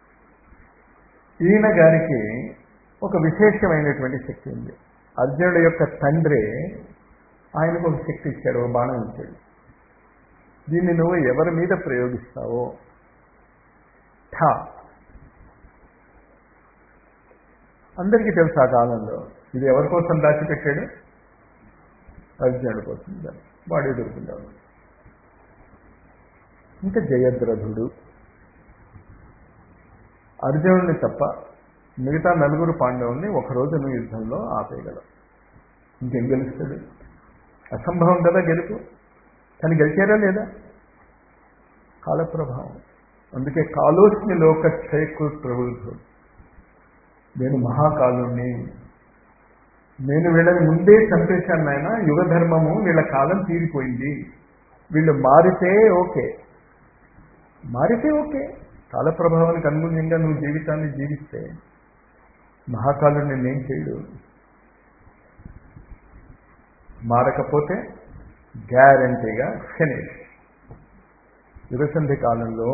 S1: ఈయన గారికి ఒక విశేషమైనటువంటి శక్తి ఉంది. అర్జునుడి యొక్క తండ్రి ఆయనకు ఒక శక్తి ఇచ్చాడు, ఒక బాణం ఇచ్చాడు. దీన్ని నువ్వు ఎవరి మీద ప్రయోగిస్తావో ఠా. అందరికీ తెలుసు ఆ కాలంలో ఇది ఎవరి కోసం దాచిపెట్టాడు? అర్జునుడి కోసం. వాడు ఎదుర్కొన్నాడు. ఇంకా జయద్రథుడు. అర్జునుడిని తప్ప మిగతా నలుగురు పాండవుల్ని ఒకరోజు నువ్వు యుద్ధంలో ఆపేయగలవు. ఇంకేం గెలుస్తాడు? అసంభవం కదా గెలుపు. కానీ గెలిచారా లేదా? కాలప్రభావం. అందుకే కాలోస్మి లోక క్షయకు ప్రవృద్ధు. నేను మహాకాలుణ్ణి, నేను వీళ్ళని ముందే చంపేశాను నాయన, యుగ ధర్మము వీళ్ళ కాలం తీరిపోయింది, వీళ్ళు మారితే ఓకే, మారితే ఓకే. కాలప్రభావానికి అనుగుణంగా నువ్వు జీవితాన్ని జీవిస్తే మహాకాలుడు నిన్నేం చేయడు. మారకపోతే గ్యారంటీగా ఫినిష్. యుగసంధి కాలంలో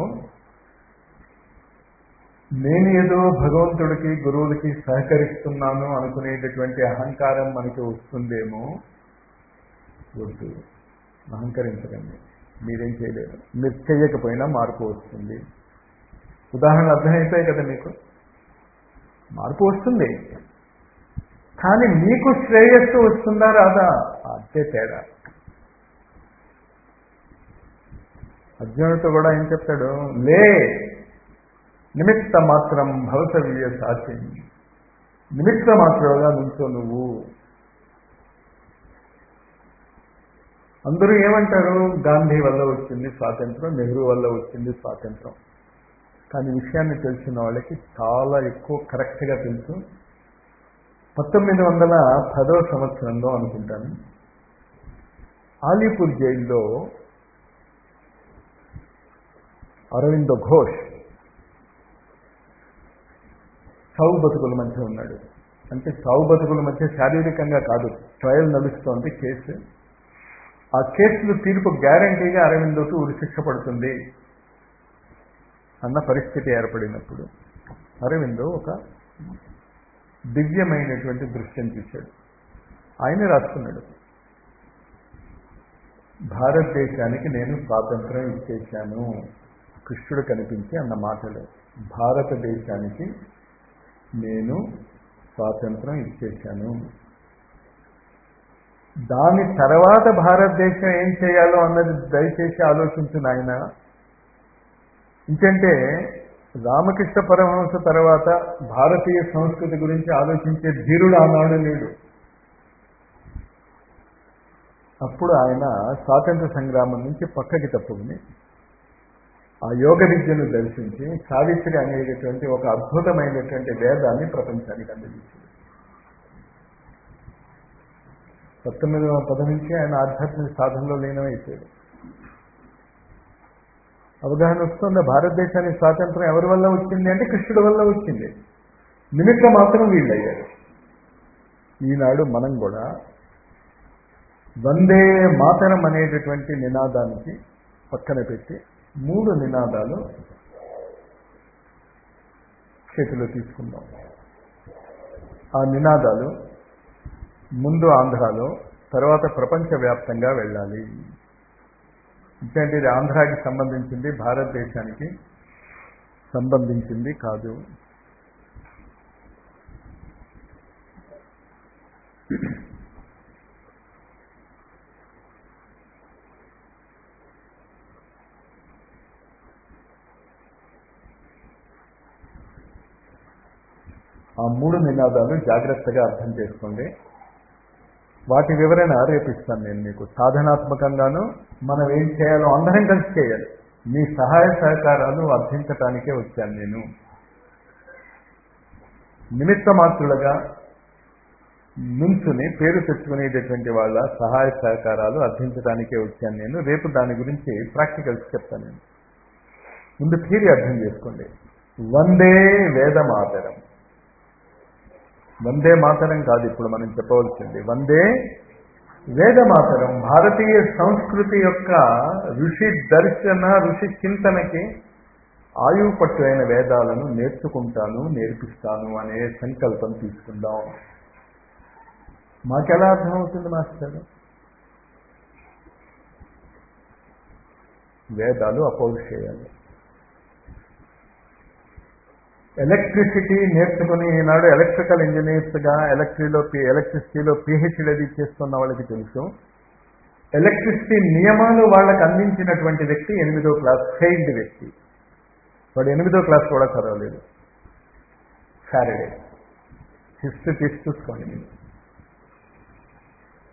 S1: నేను ఏదో భగవంతుడికి గురువులకి సహకరిస్తున్నాను అనుకునేటటువంటి అహంకారం మనకి వస్తుందేమో. వద్దు, అహంకరించకండి, మీరేం చేయలేరు. మీరు చేయకపోయినా మార్పు వస్తుంది. ఉదాహరణలు అర్థమైపోయాయి కదా మీకు. మార్పు వస్తుంది, కానీ మీకు శ్రేయస్సు వస్తుందా రాదా, అంతే తేడా. అర్జునుడితో కూడా ఏం చెప్తాడు, లే నిమిత్త మాత్రం భవసవ్య సాచి, నిమిత్త మాత్రంగా నుంచో నువ్వు. అందరూ ఏమంటారు, గాంధీ వల్ల వచ్చింది స్వాతంత్రం, నెహ్రూ వల్ల వచ్చింది స్వాతంత్రం. కానీ విషయాన్ని తెలిసిన వాళ్ళకి చాలా ఎక్కువ కరెక్ట్గా తెలుసు. పంతొమ్మిది వందల పదవ సంవత్సరంలో అనుకుంటాను, ఆలీపూర్ జైల్లో అరవిందో ఘోష్ చావు బతుకుల మధ్య ఉన్నాడు. అంటే చావు బతుకుల మధ్య శారీరకంగా కాదు, ట్రయల్ నడుస్తోంది కేసు. ఆ కేసులు తీర్పు గ్యారంటీగా అరవిందోకి ఉరిశిక్ష పడుతుంది అన్న పరిస్థితి ఏర్పడినప్పుడు అరవిందో ఒక దివ్యమైనటువంటి దృశ్యం చూశాడు. ఆయన రాసుకున్నాడు, భారతదేశానికి నేను స్వాతంత్రం ఇచ్చేశాను. కృష్ణుడు కనిపించి అన్న మాటలు, భారతదేశానికి నేను స్వాతంత్రం ఇచ్చేశాను. దాని తర్వాత భారతదేశం ఏం చేయాలో అన్నది దయచేసి ఆలోచించు నాయన. ఇంకంటే రామకృష్ణ పరమహంస తర్వాత భారతీయ సంస్కృతి గురించి ఆలోచించే ధీరుడు ఆనాడు లేడు. అప్పుడు ఆయన స్వాతంత్ర సంగ్రామం నుంచి పక్కకి తప్పుకుని ఆ యోగ విద్యను దర్శించి సావిత్రి అనేటటువంటి ఒక అద్భుతమైనటువంటి వేదాన్ని ప్రపంచానికి అందించింది. పంతొమ్మిదవ పద నుంచి ఆయన ఆధ్యాత్మిక సాధనలో లీనమైపోయాడు. అవగాహన వస్తుందా, భారతదేశానికి స్వాతంత్రం ఎవరి వల్ల వచ్చింది అంటే కృష్ణుడి వల్ల వచ్చింది. నిమిత్తం మాత్రం వీళ్ళయ్యారు. ఈనాడు మనం కూడా వందే మాతరం అనేటటువంటి నినాదానికి పక్కన పెట్టి మూడు నినాదాలు చేతిలో తీసుకుందాం. ఆ నినాదాలు ముందు ఆంధ్రాలో, తర్వాత ప్రపంచవ్యాప్తంగా వెళ్ళాలి. ఎందుకంటే ఇది ఆంధ్రాకి సంబంధించింది, భారతదేశానికి సంబంధించింది కాదు. ఆ మూడు నినాదాలు జాగ్రత్తగా అర్థం చేసుకోండి. వాటి వివరణ రేపిస్తాను నేను మీకు. సాధనాత్మకంగాను మనం ఏం చేయాలో అందరం కలిసి చేయాలి. మీ సహాయ సహకారాలు అర్థించటానికే వచ్చాను నేను. నిమిత్త మాత్రులుగా నుంచుని పేరు తెచ్చుకునేటటువంటి వాళ్ళ సహాయ సహకారాలు అర్థించడానికే వచ్చాను నేను. రేపు దాని గురించి ప్రాక్టికల్స్ చెప్తాను నేను. ముందు థియరీ అర్థం చేసుకోండి. వందే వేద మాతరం. వందే మాతరం కాదు ఇప్పుడు మనం చెప్పవలసింది, వందే వేద మాతరం. భారతీయ సంస్కృతి యొక్క ఋషి దర్శన, ఋషి చింతనకి ఆయువు పట్టు అయిన వేదాలను నేర్చుకుంటాను, నేర్పిస్తాను అనే సంకల్పం తీసుకుందాం. మాకెలా అర్థమవుతుంది మాస్టర్? వేదాలు అపోజ్ చేయాలి. ఎలక్ట్రిసిటీ నేర్చుకుని ఈనాడు ఎలక్ట్రికల్ ఇంజనీర్స్గా ఎలక్ట్రిలో ఎలక్ట్రిసిటీలో పిహెచ్డీ అది చేస్తున్న వాళ్ళకి తెలుసు. ఎలక్ట్రిసిటీ నియమాలు వాళ్ళకి అందించినటువంటి వ్యక్తి ఎనిమిదో క్లాస్ ఫెయిల్డ్ వ్యక్తి. వాడు ఎనిమిదో క్లాస్ కూడా చదవలేదు. సాటర్డే హిస్టరీ తీసి చూసుకోండి మీరు.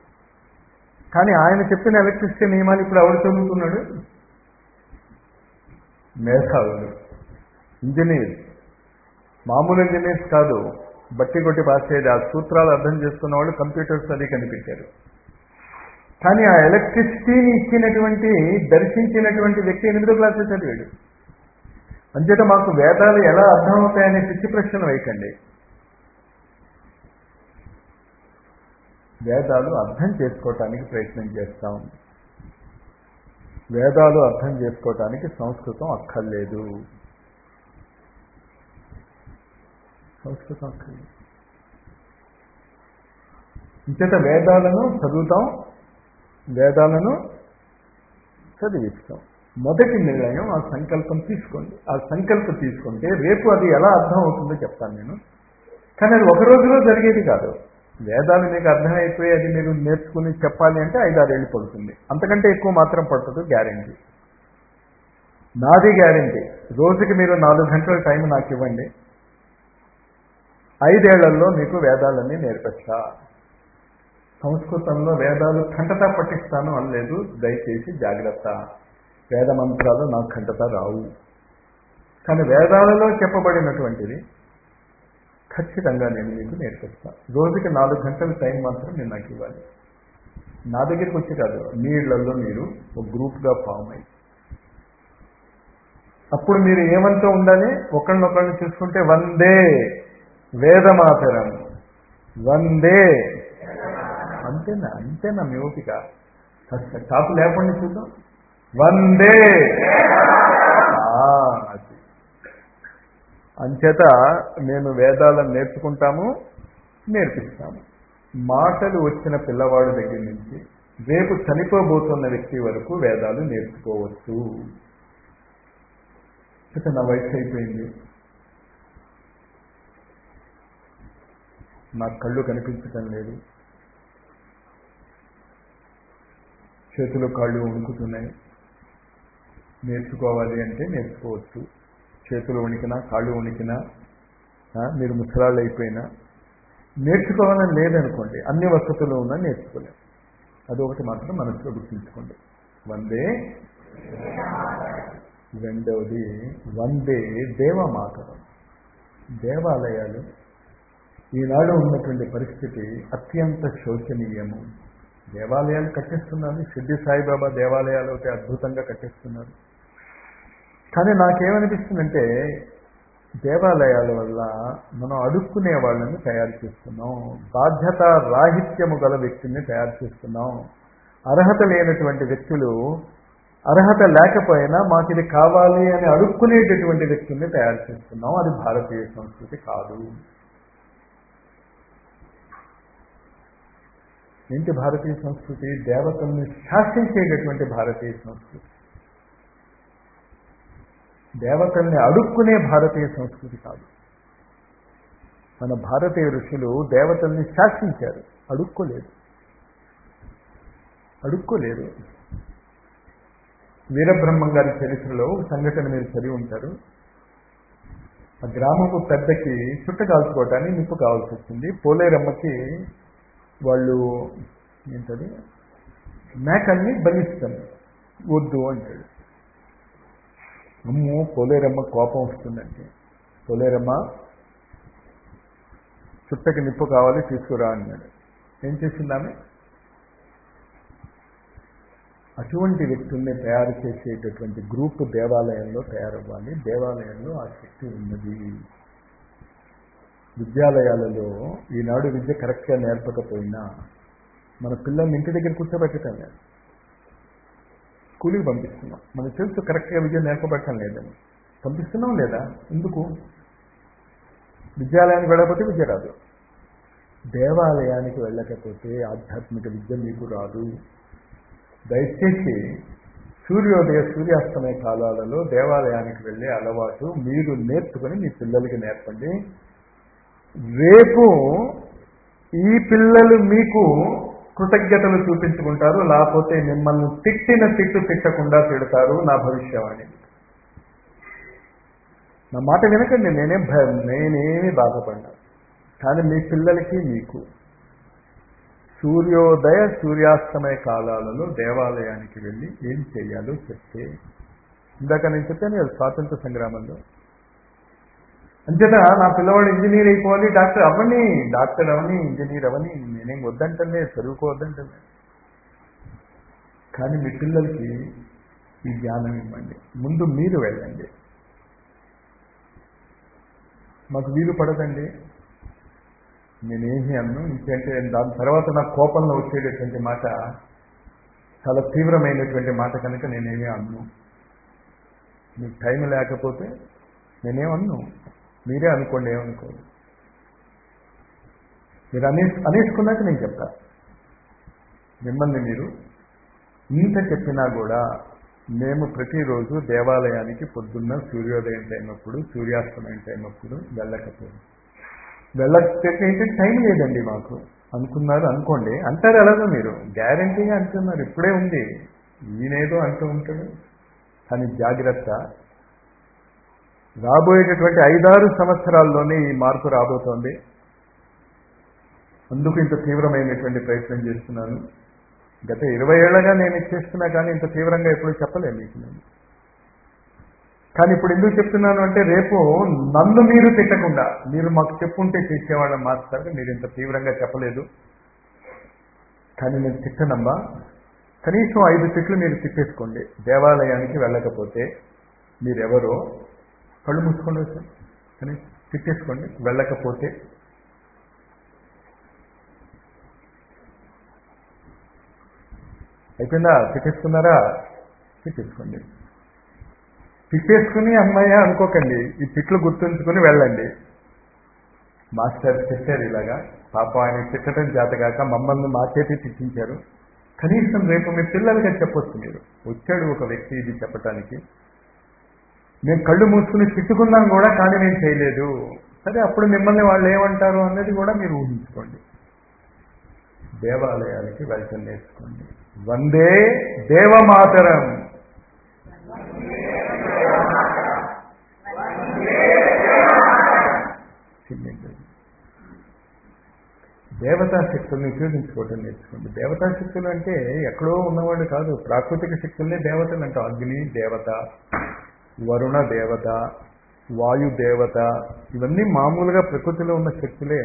S1: కానీ ఆయన చెప్పిన ఎలక్ట్రిసిటీ నియమాలు ఇప్పుడు ఎవరు చదువుతున్నాడు? మేధావులు, ఇంజనీర్, మామూలు ఇంజనీర్స్ కాదు, బట్టి కొట్టి పాసేది ఆ సూత్రాలు అర్థం చేసుకున్న వాళ్ళు కంప్యూటర్స్ అది కనిపెట్టారు. కానీ ఆ ఎలక్ట్రిసిటీని ఇచ్చినటువంటి దర్శించినటువంటి వ్యక్తి ఎనిమిదో క్లాసు చదివాడు. అంచేత మాకు వేదాలు ఎలా అర్థమవుతాయనే పిచ్చి ప్రశ్నలు వేయకండి. వేదాలు అర్థం చేసుకోవటానికి ప్రయత్నం చేస్తాం. వేదాలు అర్థం చేసుకోవటానికి సంస్కృతం అక్కర్లేదు. సంస్కృతం అక్కర్లేదు. ఇంచేత వేదాలను చదువుతాం, వేదాలను చదివిస్తాం. మొదటి నిర్ణయం ఆ సంకల్పం తీసుకోండి. ఆ సంకల్పం తీసుకుంటే రేపు అది ఎలా అర్థం అవుతుందో చెప్తాను నేను. కానీ అది ఒక రోజులో జరిగేది కాదు. వేదాలు మీకు అర్థమైపోయి అది మీరు నేర్చుకుని చెప్పాలి అంటే ఐదారేళ్ళు పడుతుంది. అంతకంటే ఎక్కువ మాత్రం పడుతుంది, గ్యారెంటీ. నాది గ్యారెంటీ. రోజుకి మీరు నాలుగు గంటల టైం నాకు ఇవ్వండి, ఐదేళ్లలో మీకు వేదాలన్నీ నేర్పిస్తా. సంస్కృతంలో వేదాలు ఖండత పట్టిస్తాను అనలేదు, దయచేసి జాగ్రత్త. వేద మంత్రాలు నాకు ఖండత రావు. కానీ వేదాలలో చెప్పబడినటువంటిది ఖచ్చితంగా నేను మీకు నేర్పిస్తాను. రోజుకి నాలుగు గంటల టైం మాత్రం నేను నాకు ఇవ్వాలి. నా దగ్గరికి వచ్చి కాదు, మీ ఇళ్లలో మీరు ఒక గ్రూప్గా ఫామ్ అయ్యి, అప్పుడు మీరు ఏమంటూ ఉండాలి, ఒకళ్ళనొకళ్ళని చూసుకుంటే వందే వేదమాతరం, వందే, అంతేనా? అంతేనా మీ ఓపిక? కాపు లేకుండా చూద్దాం, వందే. అది అంచేత మేము వేదాలను నేర్చుకుంటాము, నేర్పిస్తాము. మాటలు వచ్చిన పిల్లవాడి దగ్గర నుంచి రేపు చనిపోబోతున్న వ్యక్తి వరకు వేదాలు నేర్చుకోవచ్చు. నా వయసు అయిపోయింది, నాకు కళ్ళు కనిపించటం లేదు, చేతులు కాళ్ళు వణుకుతున్నాయి. నేర్చుకోవాలి అంటే నేర్చుకోవచ్చు. చేతులు వణికినా, కాళ్ళు వణికినా, మీరు ముసలాళ్ళు అయిపోయినా నేర్చుకోవాలని లేదనుకోండి, అన్ని వసతులు ఉన్నా నేర్చుకోలేము. అదొకటి మాత్రం మనసులో గుర్తుంచుకోండి. వందే. రెండవది వందే దేవమాతరం. దేవాలయాలు ఈనాడు ఉన్నటువంటి పరిస్థితి అత్యంత శోచనీయము. దేవాలయాలు కట్టిస్తున్నారు, షిర్డీ సాయిబాబా దేవాలయాలు అయితే అద్భుతంగా కట్టిస్తున్నారు. కానీ నాకేమనిపిస్తుందంటే దేవాలయాల వల్ల మనం అడుక్కునే వాళ్ళని తయారు చేస్తున్నాం, బాధ్యత రాహిత్యము గల వ్యక్తిని తయారు చేస్తున్నాం. అర్హత లేనటువంటి వ్యక్తులు, అర్హత లేకపోయినా మాకు ఇది కావాలి అని అడుక్కునేటటువంటి వ్యక్తుల్ని తయారు చేస్తున్నాం. అది భారతీయ సంస్కృతి కాదు. ఏంటి భారతీయ సంస్కృతి? దేవతల్ని శాసించేటటువంటి భారతీయ సంస్కృతి, దేవతల్ని అడుక్కునే భారతీయ సంస్కృతి కాదు. మన భారతీయ ఋషులు దేవతల్ని శాసించారు, అడుక్కోలేదు. అడుక్కోలేదు. వీరబ్రహ్మం గారి చరిత్రలో సంఘటన మీరు చదివి ఉంటారు. ఆ గ్రామపు పెద్దకి చుట్ట కాల్చుకోవటానికి నిప్పు కావాల్సి వచ్చింది. పోలేరమ్మకి వాళ్ళు ఏంటది మేకల్ని బలిస్తారు, వద్దు అంటాడు. అమ్మో, పోలేరమ్మ కోపం వస్తుందంటే, పోలేరమ్మ చుట్టకి నిప్పు కావాలి తీసుకురా అన్నాడు. ఏం చేసిందామె? అటువంటి వ్యక్తుల్ని తయారు చేసేటటువంటి గ్రూప్ దేవాలయంలో తయారవ్వాలి. దేవాలయంలో ఆ శక్తి ఉన్నది. విద్యాలయాలలో ఈనాడు విద్య కరెక్ట్గా నేర్పకపోయినా మన పిల్లల్ని ఇంటి దగ్గర కూర్చోబెట్టడం లేదు, స్కూల్కి పంపిస్తున్నాం. మనకు తెలుసు కరెక్ట్గా విద్య నేర్పబట్టడం లేదని, పంపిస్తున్నాం లేదా? ఎందుకు? విద్యాలయానికి వెళ్ళకపోతే విద్య రాదు. దేవాలయానికి వెళ్ళకపోతే ఆధ్యాత్మిక విద్య మీకు రాదు. దయచేసి సూర్యోదయ సూర్యాస్తమయ కాలాలలో దేవాలయానికి వెళ్ళే అలవాటు మీరు నేర్చుకుని మీ పిల్లలకి నేర్పండి. రేపు ఈ పిల్లలు మీకు కృతజ్ఞతలు చూపించుకుంటారు, లేకపోతే మిమ్మల్ని తిట్టిన తిట్టు తిట్టకుండా తిడతారు. నా భవిష్యవాణి. నా మాట వినకండి, నేనేం నేనేమి బాధపడ్డా. కానీ మీ పిల్లలకి మీకు సూర్యోదయ సూర్యాస్తమయ కాలాలలో దేవాలయానికి వెళ్ళి ఏం చేయాలో చెప్తే ఇందాక నేను చెప్పాను కదా స్వాతంత్ర సంగ్రామంలో. అంచేత నా పిల్లవాడు ఇంజనీర్ అయిపోవాలి, డాక్టర్ అవని, డాక్టర్ అవని, ఇంజనీర్ అవని నేనేం వద్దంటలే, చదువుకోవద్దంటలే. కానీ మీ పిల్లలకి ఈ జ్ఞానం ఇవ్వండి. ముందు మీరు వెళ్ళండి. మాకు వీలు పడదండి నేనేమి అన్ను. ఇంకంటే దాని తర్వాత నా కోపంలో వచ్చేటటువంటి మాట చాలా తీవ్రమైనటువంటి మాట కనుక నేనేమీ అన్ను. మీకు టైం లేకపోతే నేనేమన్ను, మీరే అనుకోండి, ఏమనుకోండి. మీరు అనే అనేసుకున్నాక నేను చెప్తా. మిమ్మల్ని మీరు ఇంత చెప్పినా కూడా మేము ప్రతిరోజు దేవాలయానికి పొద్దున్న సూర్యోదయం టైం అప్పుడు, సూర్యాస్తమయం టైం అప్పుడు వెళ్ళకపోదు. వెళ్ళకపోతే టైం లేదండి మాకు అనుకున్నారు అనుకోండి, అంటారు. ఎలాగో మీరు గ్యారంటీగా అంటున్నారు, ఇప్పుడే ఉంది, ఈయనేదో అంటూ ఉంటాడు. కానీ జాగ్రత్త, రాబోయేటటువంటి ఐదారు సంవత్సరాల్లోనే ఈ మార్పు రాబోతోంది. అందుకు ఇంత తీవ్రమైనటువంటి ప్రయత్నం చేస్తున్నాను. గత ఇరవై ఏళ్ళగా నేను చేస్తున్నా, కానీ ఇంత తీవ్రంగా ఎప్పుడు చెప్పలేదు మీకు నేను. కానీ ఇప్పుడు ఎందుకు చెప్తున్నాను అంటే, రేపు నన్ను మీరు తిట్టకుండా, మీరు మాకు చెప్పుంటే చేసేవాళ్ళని మాస్టర్ మీరు ఇంత తీవ్రంగా చెప్పలేదు, కానీ నేను తిట్టనమ్మా. కనీసం ఐదు తిట్లు మీరు తిట్టేసుకోండి. దేవాలయానికి వెళ్ళకపోతే మీరెవరో కళ్ళు మూసుకోండి వచ్చాను, కానీ తిట్టేసుకోండి. వెళ్ళకపోతే అయిపోయిందా? తిట్టేసుకున్నారా? తిట్టేసుకోండి. తిట్టేసుకుని అమ్మాయి అనుకోకండి, ఈ తిట్లు గుర్తుంచుకుని వెళ్ళండి. మాస్టర్ తిట్టారు ఇలాగా, పాప ఆయన తిట్టడం చేతగాక మమ్మల్ని మా చేతి తిట్టించారు. కనీసం రేపు మీ పిల్లలుగా చెప్పొచ్చు. మీరు వచ్చాడు ఒక వ్యక్తి ఇది చెప్పటానికి, నేను కళ్ళు మూసుకుని తిట్టుకున్నాం కూడా, కానీ నేను చేయలేదు. సరే, అప్పుడు మిమ్మల్ని వాళ్ళు ఏమంటారు అన్నది కూడా మీరు ఊహించుకోండి. దేవాలయానికి వెళ్ళటం నేర్చుకోండి. వందే దేవమాతరం. దేవతా శక్తుల్ని ఉపయోగించుకోవటం నేర్చుకోండి. దేవతా శక్తులు అంటే ఎక్కడో ఉన్నవాళ్ళు కాదు, ప్రాకృతిక శక్తుల్ని దేవతలు అంటాం. అగ్ని దేవత, వరుణ దేవత, వాయు దేవత, ఇవన్నీ మామూలుగా ప్రకృతిలో ఉన్న శక్తులే.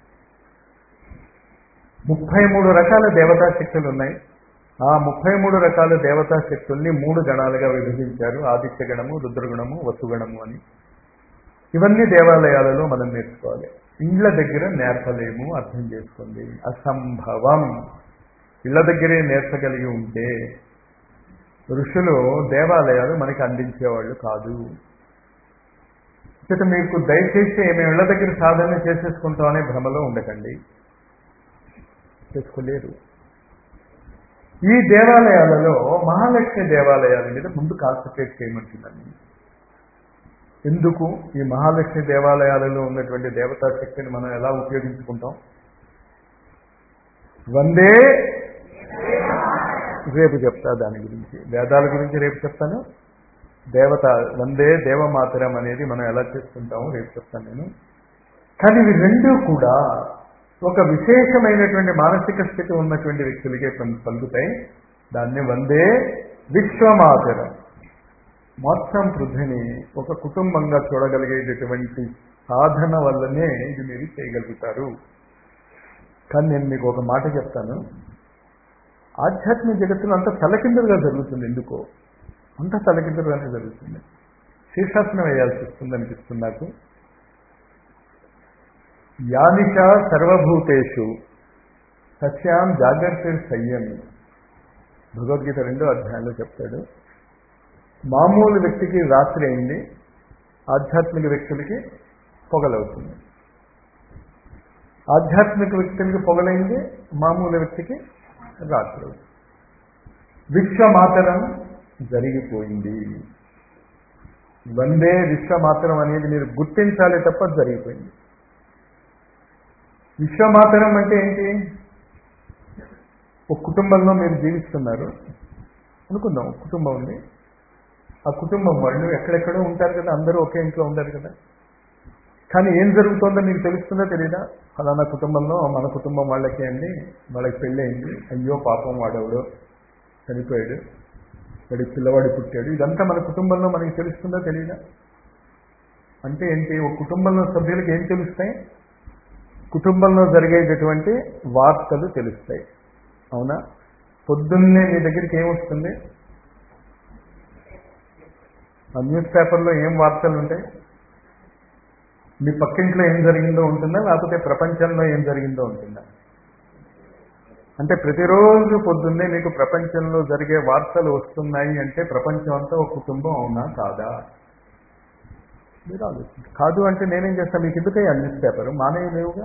S1: ముప్పై మూడు రకాల దేవతా శక్తులు ఉన్నాయి. ఆ ముప్పై మూడు రకాల దేవతా శక్తుల్ని మూడు గణాలుగా విభజించారు. ఆదిత్య గణము, రుద్రగణము, వసుగణము అని. ఇవన్నీ దేవాలయాలలో మనం నేర్చుకోవాలి. ఇళ్ల దగ్గర నేర్పలేము, అర్థం చేసుకోండి. అసంభవం. ఇళ్ల దగ్గరే నేర్పగలిగి ఉంటే ఋషులు దేవాలయాలు మనకి అందించేవాళ్ళు కాదు. ఇక మీకు దయచేసి మేము ఇళ్ల దగ్గర సాధన చేసేసుకుంటామనే భ్రమలో ఉండకండి, చేసుకోలేరు. ఈ దేవాలయాలలో మహాలక్ష్మి దేవాలయాల మీద ముందు కాన్సన్ట్రేట్ చేయమంటున్నాను. ఎందుకు? ఈ మహాలక్ష్మి దేవాలయాలలో ఉన్నటువంటి దేవతా శక్తిని మనం ఎలా ఉపయోగించుకుంటాం? వందే రేపు చెప్తా దాని గురించి, వేదాల గురించి రేపు చెప్తాను. దేవత వందే దేవమాతరం అనేది మనం ఎలా చేసుకుంటామో రేపు చెప్తాను నేను. కానీ ఇవి రెండూ కూడా ఒక విశేషమైనటువంటి మానసిక స్థితి ఉన్నటువంటి వ్యక్తులకే పలుకుతాయి. దాన్ని వందే విశ్వమాతరం. మొత్తం పృథ్వీని ఒక కుటుంబంగా చూడగలిగేటటువంటి సాధన వల్లనే ఇది మీరు చేయగలుగుతారు. కానీ నేను మీకు ఒక మాట చెప్తాను, ఆధ్యాత్మిక జగత్తులో అంత తలకిందులుగా జరుగుతుంది. ఎందుకో అంత తలకిందులుగానే జరుగుతుంది. శీర్షాసనం వేయాల్సి వస్తుంది అనిపిస్తుంది నాకు. యానిష సర్వభూతేషు సస్యాం జాగ్రత్త సంయమి, భగవద్గీత రెండో అధ్యాయంలో చెప్తాడు. మామూలు వ్యక్తికి రాత్రి అయింది, ఆధ్యాత్మిక వ్యక్తులకి పొగలవుతుంది. ఆధ్యాత్మిక వ్యక్తులకి పొగలైంది, మామూలు వ్యక్తికి రాత్రి అవుతుంది. విశ్వమాతరం జరిగిపోయింది. వందే విశ్వమాతరం అనేది మీరు గుర్తించాలి తప్ప జరిగిపోయింది. విశ్వమాతరం అంటే ఏంటి? ఒక కుటుంబంలో మీరు జీవిస్తున్నారు అనుకుందాం. ఒక కుటుంబం ఉంది. ఆ కుటుంబం వాళ్ళు ఎక్కడెక్కడో ఉంటారు కదా, అందరూ ఒకే ఇంట్లో ఉండరు కదా. కానీ ఏం జరుగుతుందో మీకు తెలుస్తుందో తెలీదా? ఫలానా కుటుంబంలో మన కుటుంబం వాళ్ళకి అండి, వాళ్ళకి పెళ్ళి అయింది, అయ్యో పాపం వాడెవడో చనిపోయాడు, వాడి పిల్లవాడు పుట్టాడు. ఇదంతా మన కుటుంబంలో మనకి తెలుస్తుందా తెలియదా? అంటే ఏంటి? ఒక కుటుంబంలో సభ్యులకు ఏం తెలుస్తాయి? కుటుంబంలో జరిగేటటువంటి వార్తలు తెలుస్తాయి. అవునా? పొద్దున్నే మీ దగ్గరికి ఏమొస్తుంది? ఆ న్యూస్ పేపర్లో ఏం వార్తలు ఉంటాయి? మీ పక్కింట్లో ఏం జరిగిందో ఉంటుందా, లేకపోతే ప్రపంచంలో ఏం జరిగిందో ఉంటుందా? అంటే ప్రతిరోజు పొద్దున్నే మీకు ప్రపంచంలో జరిగే వార్తలు వస్తున్నాయి అంటే ప్రపంచం అంతా ఒక కుటుంబం అవునా కాదా? మీరు ఆలోచించండి. కాదు అంటే నేనేం చేస్తాను? మీకు ఎందుకయ్యా న్యూస్ పేపర్ మానేయలేవుగా.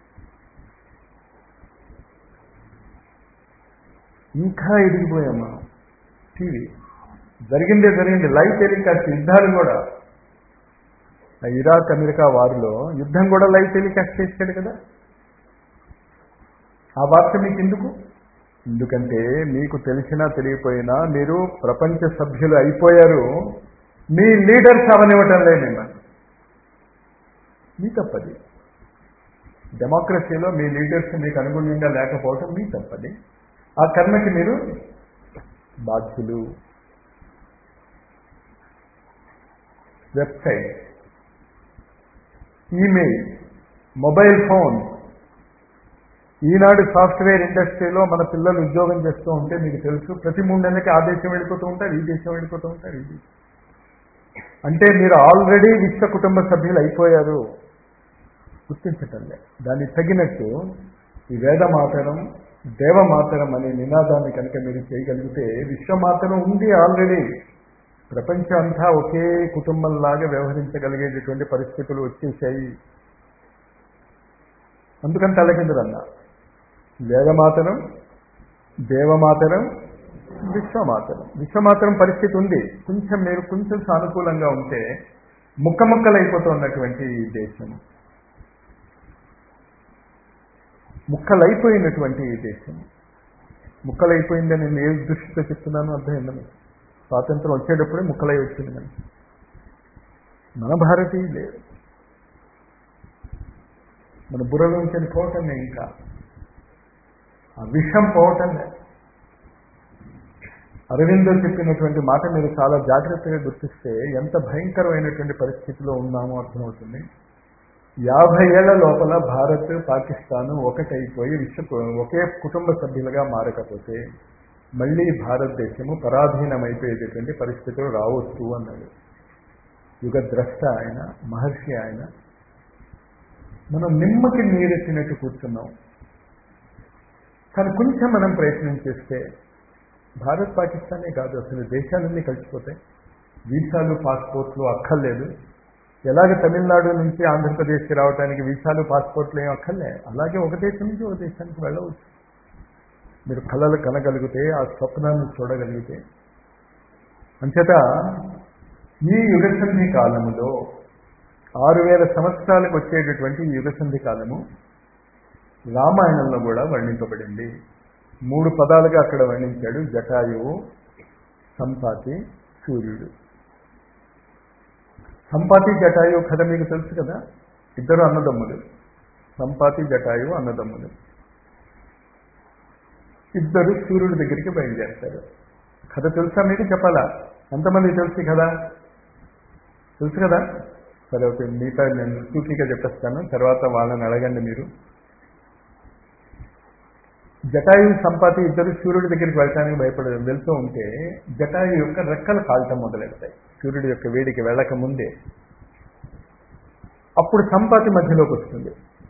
S1: ఇంకా ఎదిగిపోయామా? టీవీ జరిగిందే జరిగింది, లైవ్ టెలికాస్ట్. యుద్ధాలు కూడా, ఇరాక్ అమెరికా వారిలో యుద్ధం కూడా లైవ్ టెలికాస్ట్ చేశాడు కదా. ఆ వార్త మీకు ఎందుకు? ఎందుకంటే మీకు తెలిసినా తెలియపోయినా మీరు ప్రపంచ సభ్యులు అయిపోయారు. మీ లీడర్స్ అవనివ్వటం లేదు మిమ్మల్ని. మీ తప్పది. డెమోక్రసీలో మీ లీడర్స్ మీకు అనుగుణంగా లేకపోవటం మీ తప్పది. ఆ కర్మకి మీరు బాధ్యులు. Website, email, mobile phone. ఈనాడు సాఫ్ట్వేర్ ఇండస్ట్రీలో మన పిల్లలు ఉద్యోగం చేస్తూ ఉంటే మీకు తెలుసు, ప్రతి మూడు నెలలకి ఆ దేశం వెళ్ళిపోతూ ఉంటారు, ఈ దేశం వెళ్ళిపోతూ ఉంటారు. ఇది అంటే మీరు ఆల్రెడీ విశ్వ కుటుంబ సభ్యులు అయిపోయారు. గుర్తించటంలే. దానికి తగినట్టు ఈ వేదమాతరం, దేవమాతరం అనే నినాదాన్ని కనుక మీరు చేయగలిగితే, విశ్వమాతరం ఉంది ఆల్రెడీ. ప్రపంచం అంతా ఒకే కుటుంబంలాగా వ్యవహరించగలిగేటటువంటి పరిస్థితులు వచ్చేసాయి. అందుకని తలకిందులన్నా వేదమాతరం, దేవమాతరం, విశ్వమాతరం. విశ్వమాతరం పరిస్థితి ఉంది. కొంచెం మీరు కొంచెం సానుకూలంగా ఉంటే ముక్క ముక్కలైపోతున్నటువంటి ఈ దేశం, ముక్కలైపోయినటువంటి ఈ దేశం ముక్కలైపోయిందని నేను ఏ దృష్టితో చెప్తున్నాను అర్థమైందని. స్వాతంత్రం వచ్చేటప్పుడే ముక్కలై వచ్చింది మనకి. మన భారతీయులే. మన బుర్రలోంచి పోవటమే. ఇంకా ఆ విషం పోవటమే. అరవిందో చెప్పినటువంటి మాట మీరు చాలా జాగ్రత్తగా గుర్తిస్తే ఎంత భయంకరమైనటువంటి పరిస్థితిలో ఉన్నామో అర్థమవుతుంది. యాభై ఏళ్ల లోపల భారత్, పాకిస్తాన్ ఒకటైపోయి విశ్వ ఒకే కుటుంబ సభ్యులుగా మారకపోతే మళ్ళీ భారతదేశము పరాధీనమైపోయేటటువంటి పరిస్థితులు రావచ్చు అన్నాడు యుగద్రష్ట ఆయన, మహర్షి ఆయన. మనం నిమ్మకి నీరెత్తినట్టు కూర్చున్నాం. కానీ కొంచెం మనం ప్రయత్నం చేస్తే భారత్, పాకిస్తానే కాదు, అసలు దేశాలన్నీ కలిసిపోతాయి. వీసాలు, పాస్పోర్ట్లు అక్కర్లేదు. ఎలాగ తమిళనాడు నుంచి ఆంధ్రప్రదేశ్కి రావడానికి వీసాలు, పాస్పోర్ట్లు ఏం అక్కర్లే, అలాగే ఒక దేశం నుంచి ఒక దేశానికి వెళ్ళవచ్చు. మీరు కళలు కనగలిగితే, ఆ స్వప్నాన్ని చూడగలిగితే. అంచేత ఈ యుగసంధి కాలములో ఆరు వేల సంవత్సరాలకు వచ్చేటటువంటి ఈ యుగసంధి కాలము రామాయణంలో కూడా వర్ణింపబడింది. మూడు పదాలుగా అక్కడ వర్ణించాడు. జటాయువు, సంపాతి, సూర్యుడు. సంపాతి జటాయువు కథ మీకు తెలుసు కదా. ఇద్దరు అన్నదమ్ములు. సంపాతి జటాయువు అన్నదమ్ములు. ఇద్దరు సూర్యుడి దగ్గరికి బయలుదేరుతారు. కథ తెలుసా మీకు? చెప్పాలా? ఎంతమంది తెలుసు కదా? తెలుసు కదా? సరే, ఓకే. మిగతా నేను సూటిగా చెప్పేస్తాను, తర్వాత వాళ్ళని అడగండి మీరు. జటాయు, సంపాతి ఇద్దరు సూర్యుడి దగ్గరికి వెళ్ళటానికి భయపడ వెళ్తూ ఉంటే జటాయు యొక్క రెక్కలు కాలటం మొదలెడతాయి సూర్యుడి యొక్క వేడికి వెళ్ళక ముందే. అప్పుడు సంపాతి మధ్యలోకి వస్తుంది.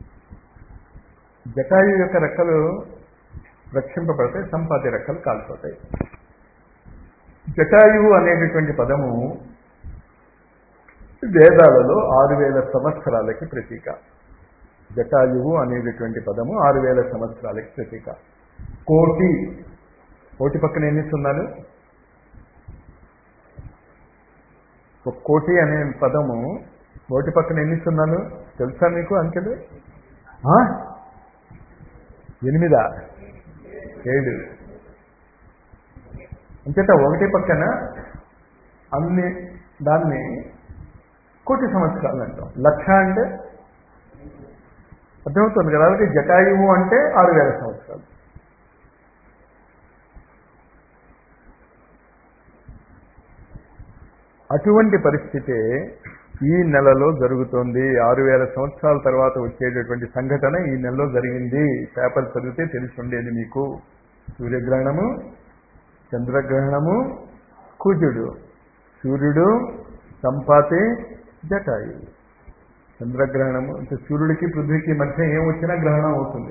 S1: జటాయు యొక్క రెక్కలు రక్షింపబడతాయి, సంపాతి రెక్కలు కాలిపోతాయి. జటాయువు అనేటటువంటి పదము వేదాలలో ఆరు వేల సంవత్సరాలకి ప్రతీక. జటాయువు అనేటటువంటి పదము ఆరు వేల సంవత్సరాలకి ప్రతీక. కోటి, కోటి పక్కన ఎన్ని సున్నాలు? ఒక కోటి అనే పదము కోటి పక్కన ఎన్ని సున్నాలు తెలుసా మీకు? అంకెలు ఎనిమిదా, ఏడు. అంచేత ఒకటి పక్కన అన్ని, దాన్ని కోటి సంవత్సరాలు అంటాం. లక్ష అంటే అర్థమవుతుంది కదా. అలాగే జటాయువు అంటే ఆరు వేల సంవత్సరాలు. అటువంటి పరిస్థితే ఈ నెలలో జరుగుతోంది. ఆరు వేల సంవత్సరాల తర్వాత వచ్చేటటువంటి సంఘటన ఈ నెలలో జరిగింది. పేపర్ చదివితే తెలిసి ఉండేది మీకు. సూర్యగ్రహణము, చంద్రగ్రహణము, కుజుడు, సూర్యుడు, సంపాతి, జటాయు. చంద్రగ్రహణము అంటే సూర్యుడికి పృథ్వీకి మధ్య ఏం వచ్చినా గ్రహణం అవుతుంది.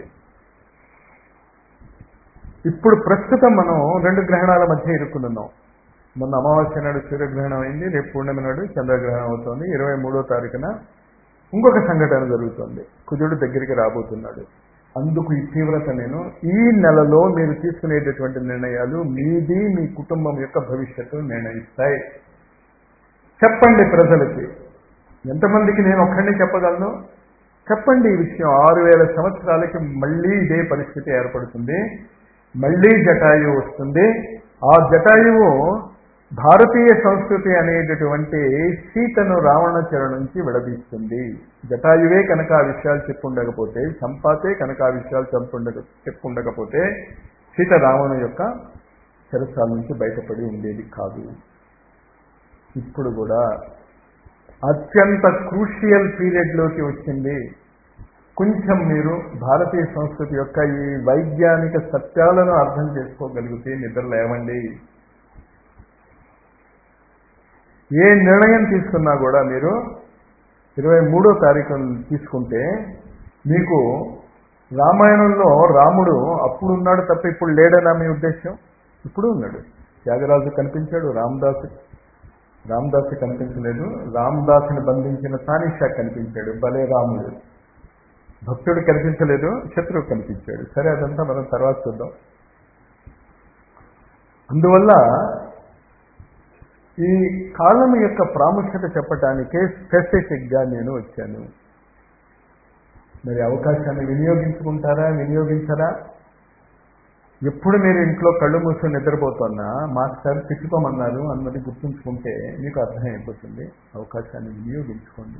S1: ఇప్పుడు ప్రస్తుతం మనం రెండు గ్రహణాల మధ్య ఇరుక్కున్నాం. మొన్న అమావాస్య నాడు సూర్యగ్రహణం అయింది, రేపు పూర్ణిమ నాడు చంద్రగ్రహణం అవుతుంది. ఇరవై మూడో తారీఖున ఇంకొక సంఘటన జరుగుతుంది. కుజుడు దగ్గరికి రాబోతున్నాడు. అందుకు ఈ తీవ్రత నేను ఈ నెలలో మీరు తీసుకునేటటువంటి నిర్ణయాలు మీది మీ కుటుంబం యొక్క భవిష్యత్తు నిర్ణయిస్తాయి. చెప్పండి ప్రజలకి. ఎంతమందికి నేను ఒక్కడిని చెప్పగలను? చెప్పండి ఈ విషయం. ఆరు వేల సంవత్సరాలకి మళ్ళీ ఇదే పరిస్థితి ఏర్పడుతుంది. మళ్ళీ జటాయువు వస్తుంది. ఆ జటాయువు భారతీయ సంస్కృతి అనేటటువంటి సీతను రావణాసురుడి నుంచి విడదీస్తుంది. జటాయువే కనుక ఆ విషయాలు చెప్పుండకపోతే, సంపాతే కనుక ఆ విషయాలు చెప్పుండక చెప్పుండకపోతే సీత రావణ యొక్క చెరసాల నుంచి బయటపడి ఉండేది కాదు. ఇప్పుడు కూడా అత్యంత క్రూషియల్ పీరియడ్లోకి వచ్చింది. కొంచెం మీరు భారతీయ సంస్కృతి యొక్క ఈ వైజ్ఞానిక సత్యాలను అర్థం చేసుకోగలిగితే నిద్ర లేవండి. ఏ నిర్ణయం తీసుకున్నా కూడా మీరు ఇరవై మూడో తారీఖు తీసుకుంటే మీకు రామాయణంలో రాముడు అప్పుడు ఉన్నాడు తప్ప ఇప్పుడు లేడనా మీ ఉద్దేశం? ఇప్పుడు ఉన్నాడు. త్యాగరాజు కనిపించాడు, రామదాసు రామదాసు కనిపించలేదు. రామదాసుని బంధించిన తానిషా కనిపించాడు, భలే రాముడు. భక్తుడు కనిపించలేదు, శత్రువు కనిపించాడు. సరే, అదంతా మనం తర్వాత చూద్దాం. అందువల్ల ఈ కాలం యొక్క ప్రాముఖ్యత చెప్పటానికే స్పెసిఫిక్గా నేను వచ్చాను. మరి అవకాశాన్ని వినియోగించుకుంటారా, వినియోగించరా? ఎప్పుడు మీరు ఇంట్లో కళ్ళు మూసుకొని నిద్రపోతున్నా మాస్టర్ తిట్టుకోమన్నారు అన్నది గుర్తుంచుకుంటే మీకు అర్థమైపోతుంది. అవకాశాన్ని వినియోగించుకోండి,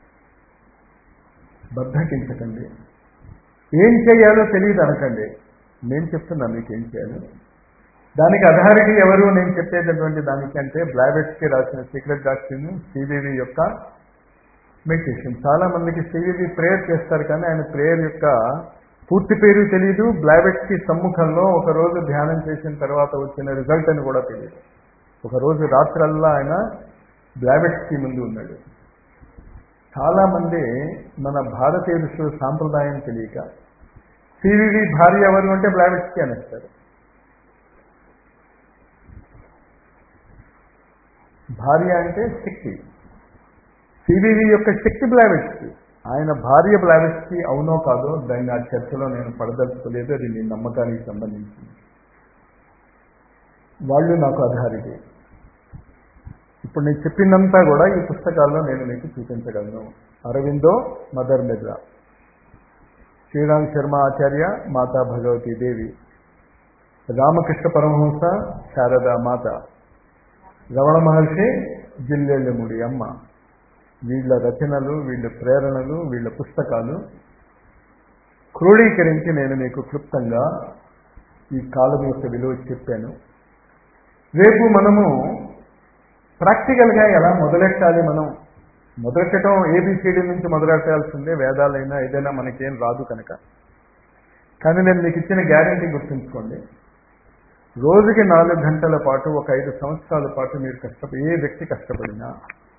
S1: బద్ధకించకండి. ఏం చేయాలో తెలియదు అనకండి. నేను చెప్తున్నా మీకు ఏం చేయాలో. దానికి అథారిటీ ఎవరు? నేను చెప్పేటటువంటి దానికంటే బ్లావెట్స్కి రాసిన సీక్రెట్ డాక్ట్రిన్, సివివి యొక్క మెడిటేషన్. చాలా మందికి సివివి ప్రేయర్ చేస్తారు కానీ ఆయన ప్రేయర్ యొక్క పూర్తి పేరు తెలియదు. బ్లావెట్స్కి సమ్ముఖంలో ఒకరోజు ధ్యానం చేసిన తర్వాత వచ్చిన రిజల్ట్ అని కూడా తెలియదు. ఒకరోజు రాత్రల్లా ఆయన బ్లావెట్స్కి ముందు ఉన్నాడు. చాలామంది మన భారతీయ ఋషుల సాంప్రదాయం తెలియక సివివి భార్య ఎవరు అంటే బ్లావెట్స్కి అనేస్తారు. భార్య అంటే శక్తి. సివివి యొక్క శక్తి బ్లావెట్స్కి. ఆయన భార్య బ్లావెట్స్కి. అవునో కాదో దాన్ని ఆ చర్చలో నేను పడదలుచుకోలేదు. అది మీ నమ్మకానికి సంబంధించింది. వాళ్ళు నాకు అథారిటీ. ఇప్పుడు నేను చెప్పినంతా కూడా ఈ పుస్తకాల్లో నేను మీకు చూపించగలను. అరవిందో, మదర్ మెద్రా, శ్రీరామ్ శర్మ ఆచార్య, మాతా భగవతీ దేవి, రామకృష్ణ పరమహంస, శారదా మాత, రమణ మహర్షి, జిల్లెళ్ళముడి అమ్మ, వీళ్ళ రచనలు, వీళ్ళ ప్రేరణలు, వీళ్ళ పుస్తకాలు క్రోడీకరించి నేను మీకు క్లుప్తంగా ఈ కాలం యొక్క విలువ చెప్పాను. రేపు మనము ప్రాక్టికల్గా ఎలా మొదలెట్టాలి? మనం మొదలెట్టడం ఏబిసిడి నుంచి మొదలెట్టాల్సిందే. వేదాలైనా ఏదైనా మనకేం రాదు కనుక. కానీ నేను మీకు ఇచ్చిన గ్యారెంటీ గుర్తుంచుకోండి. రోజుకి నాలుగు గంటల పాటు ఒక ఐదు సంవత్సరాల పాటు మీరు కష్టపడి, ఏ వ్యక్తి కష్టపడినా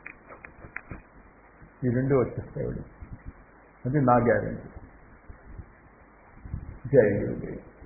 S1: ఈ రెండు వచ్చేస్తాయి. అది నా గ్యారెంటీ. జై గురుదేవ్.